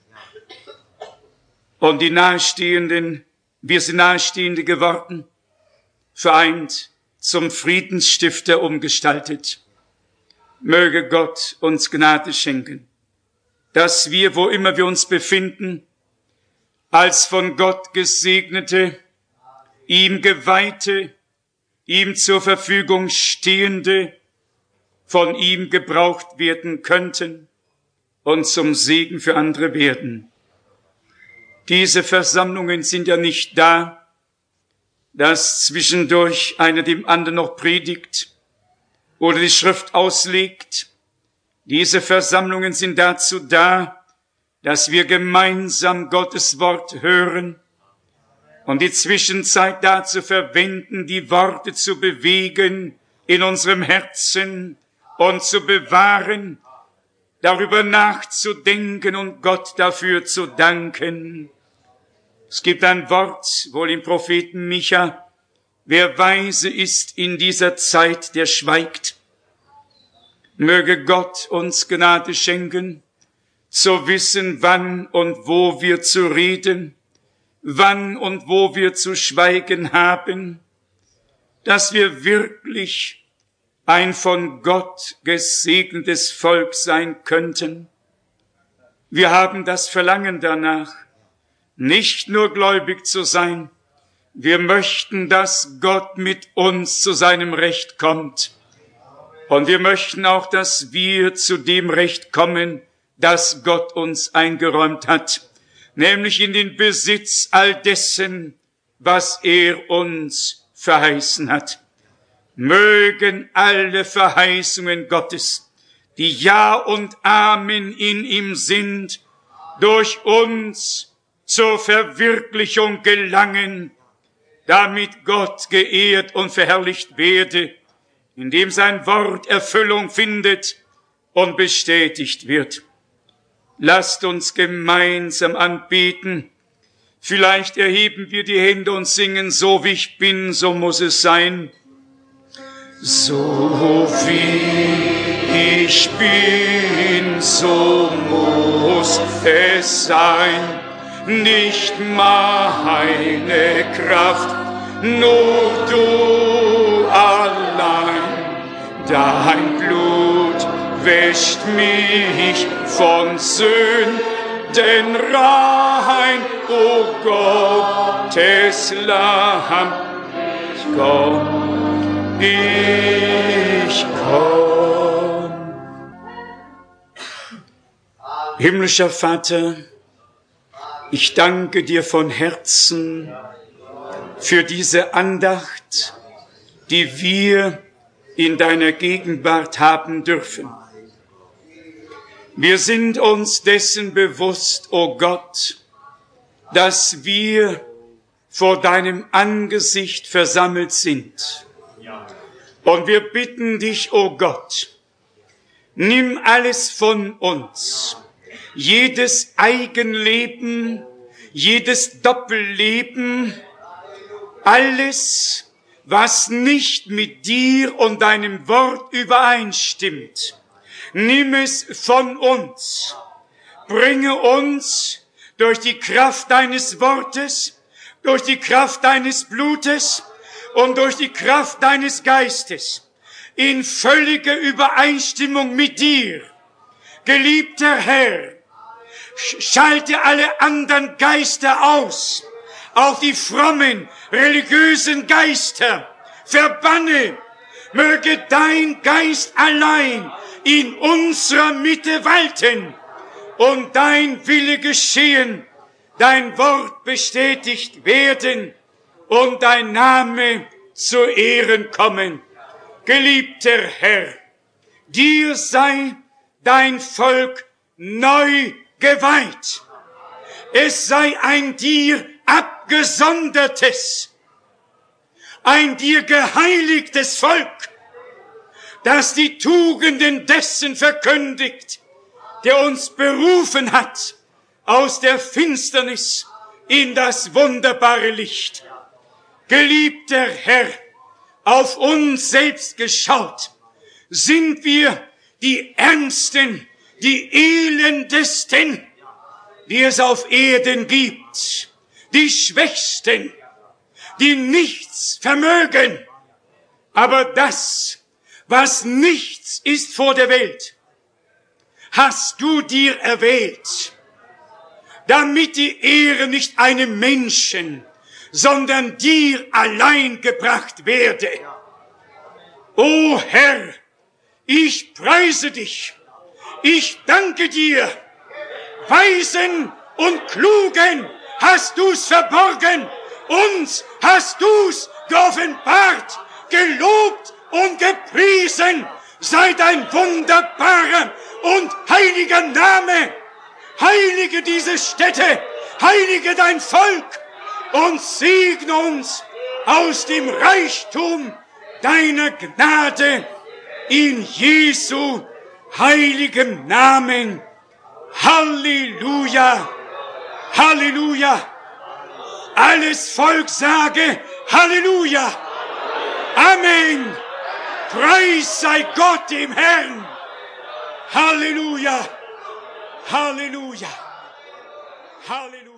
und die Nahestehenden, wir sind Nahestehende geworden, vereint, zum Friedensstifter umgestaltet. Möge Gott uns Gnade schenken, dass wir, wo immer wir uns befinden, als von Gott gesegnete, ihm geweihte, ihm zur Verfügung stehende, von ihm gebraucht werden könnten und zum Segen für andere werden. Diese Versammlungen sind ja nicht da, dass zwischendurch einer dem anderen noch predigt oder die Schrift auslegt. Diese Versammlungen sind dazu da, dass wir gemeinsam Gottes Wort hören und die Zwischenzeit dazu verwenden, die Worte zu bewegen in unserem Herzen und zu bewahren, darüber nachzudenken und Gott dafür zu danken. Es gibt ein Wort, wohl im Propheten Micha, wer weise ist in dieser Zeit, der schweigt. Möge Gott uns Gnade schenken, zu wissen, wann und wo wir zu reden, wann und wo wir zu schweigen haben, dass wir wirklich ein von Gott gesegnetes Volk sein könnten. Wir haben das Verlangen danach, nicht nur gläubig zu sein, wir möchten, dass Gott mit uns zu seinem Recht kommt. Und wir möchten auch, dass wir zu dem Recht kommen, das Gott uns eingeräumt hat, nämlich in den Besitz all dessen, was er uns verheißen hat. Mögen alle Verheißungen Gottes, die Ja und Amen in ihm sind, durch uns zur Verwirklichung gelangen, damit Gott geehrt und verherrlicht werde, indem sein Wort Erfüllung findet und bestätigt wird. Lasst uns gemeinsam anbeten. Vielleicht erheben wir die Hände und singen, so wie ich bin, so muss es sein. So wie ich bin, so muss es sein. Nicht meine Kraft, nur du allein. Dein Blut wäscht mich von Sünden rein, o Gottes Lamm, komm, ich komm. Himmlischer Vater, ich danke dir von Herzen für diese Andacht, die wir in deiner Gegenwart haben dürfen. Wir sind uns dessen bewusst, o Gott, dass wir vor deinem Angesicht versammelt sind. Und wir bitten dich, o Gott, nimm alles von uns, jedes Eigenleben, jedes Doppelleben, alles, was nicht mit dir und deinem Wort übereinstimmt. Nimm es von uns, bringe uns durch die Kraft deines Wortes, durch die Kraft deines Blutes und durch die Kraft deines Geistes in völlige Übereinstimmung mit dir. Geliebter Herr, schalte alle anderen Geister aus, auch die frommen, religiösen Geister, verbanne, möge dein Geist allein in unserer Mitte walten und dein Wille geschehen, dein Wort bestätigt werden und dein Name zu Ehren kommen. Geliebter Herr, dir sei dein Volk neu geweiht. Es sei ein dir abgesondertes, ein dir geheiligtes Volk, das die Tugenden dessen verkündigt, der uns berufen hat aus der Finsternis in das wunderbare Licht. Geliebter Herr, auf uns selbst geschaut, sind wir die Ärmsten, die Elendesten, die es auf Erden gibt, die Schwächsten, die nichts vermögen. Aber das, was nichts ist vor der Welt, hast du dir erwählt, damit die Ehre nicht einem Menschen, sondern dir allein gebracht werde. O Herr, ich preise dich, ich danke dir. Weisen und Klugen hast du's verborgen, uns hast du's geoffenbart, gelobt und gepriesen sei dein wunderbarer und heiliger Name. Heilige diese Städte, heilige dein Volk und segne uns aus dem Reichtum deiner Gnade in Jesu heiligem Namen. Halleluja, Halleluja. Alles Volk sage Halleluja. Amen. Preis sei Gott dem Herrn. Halleluja, Halleluja, Halleluja.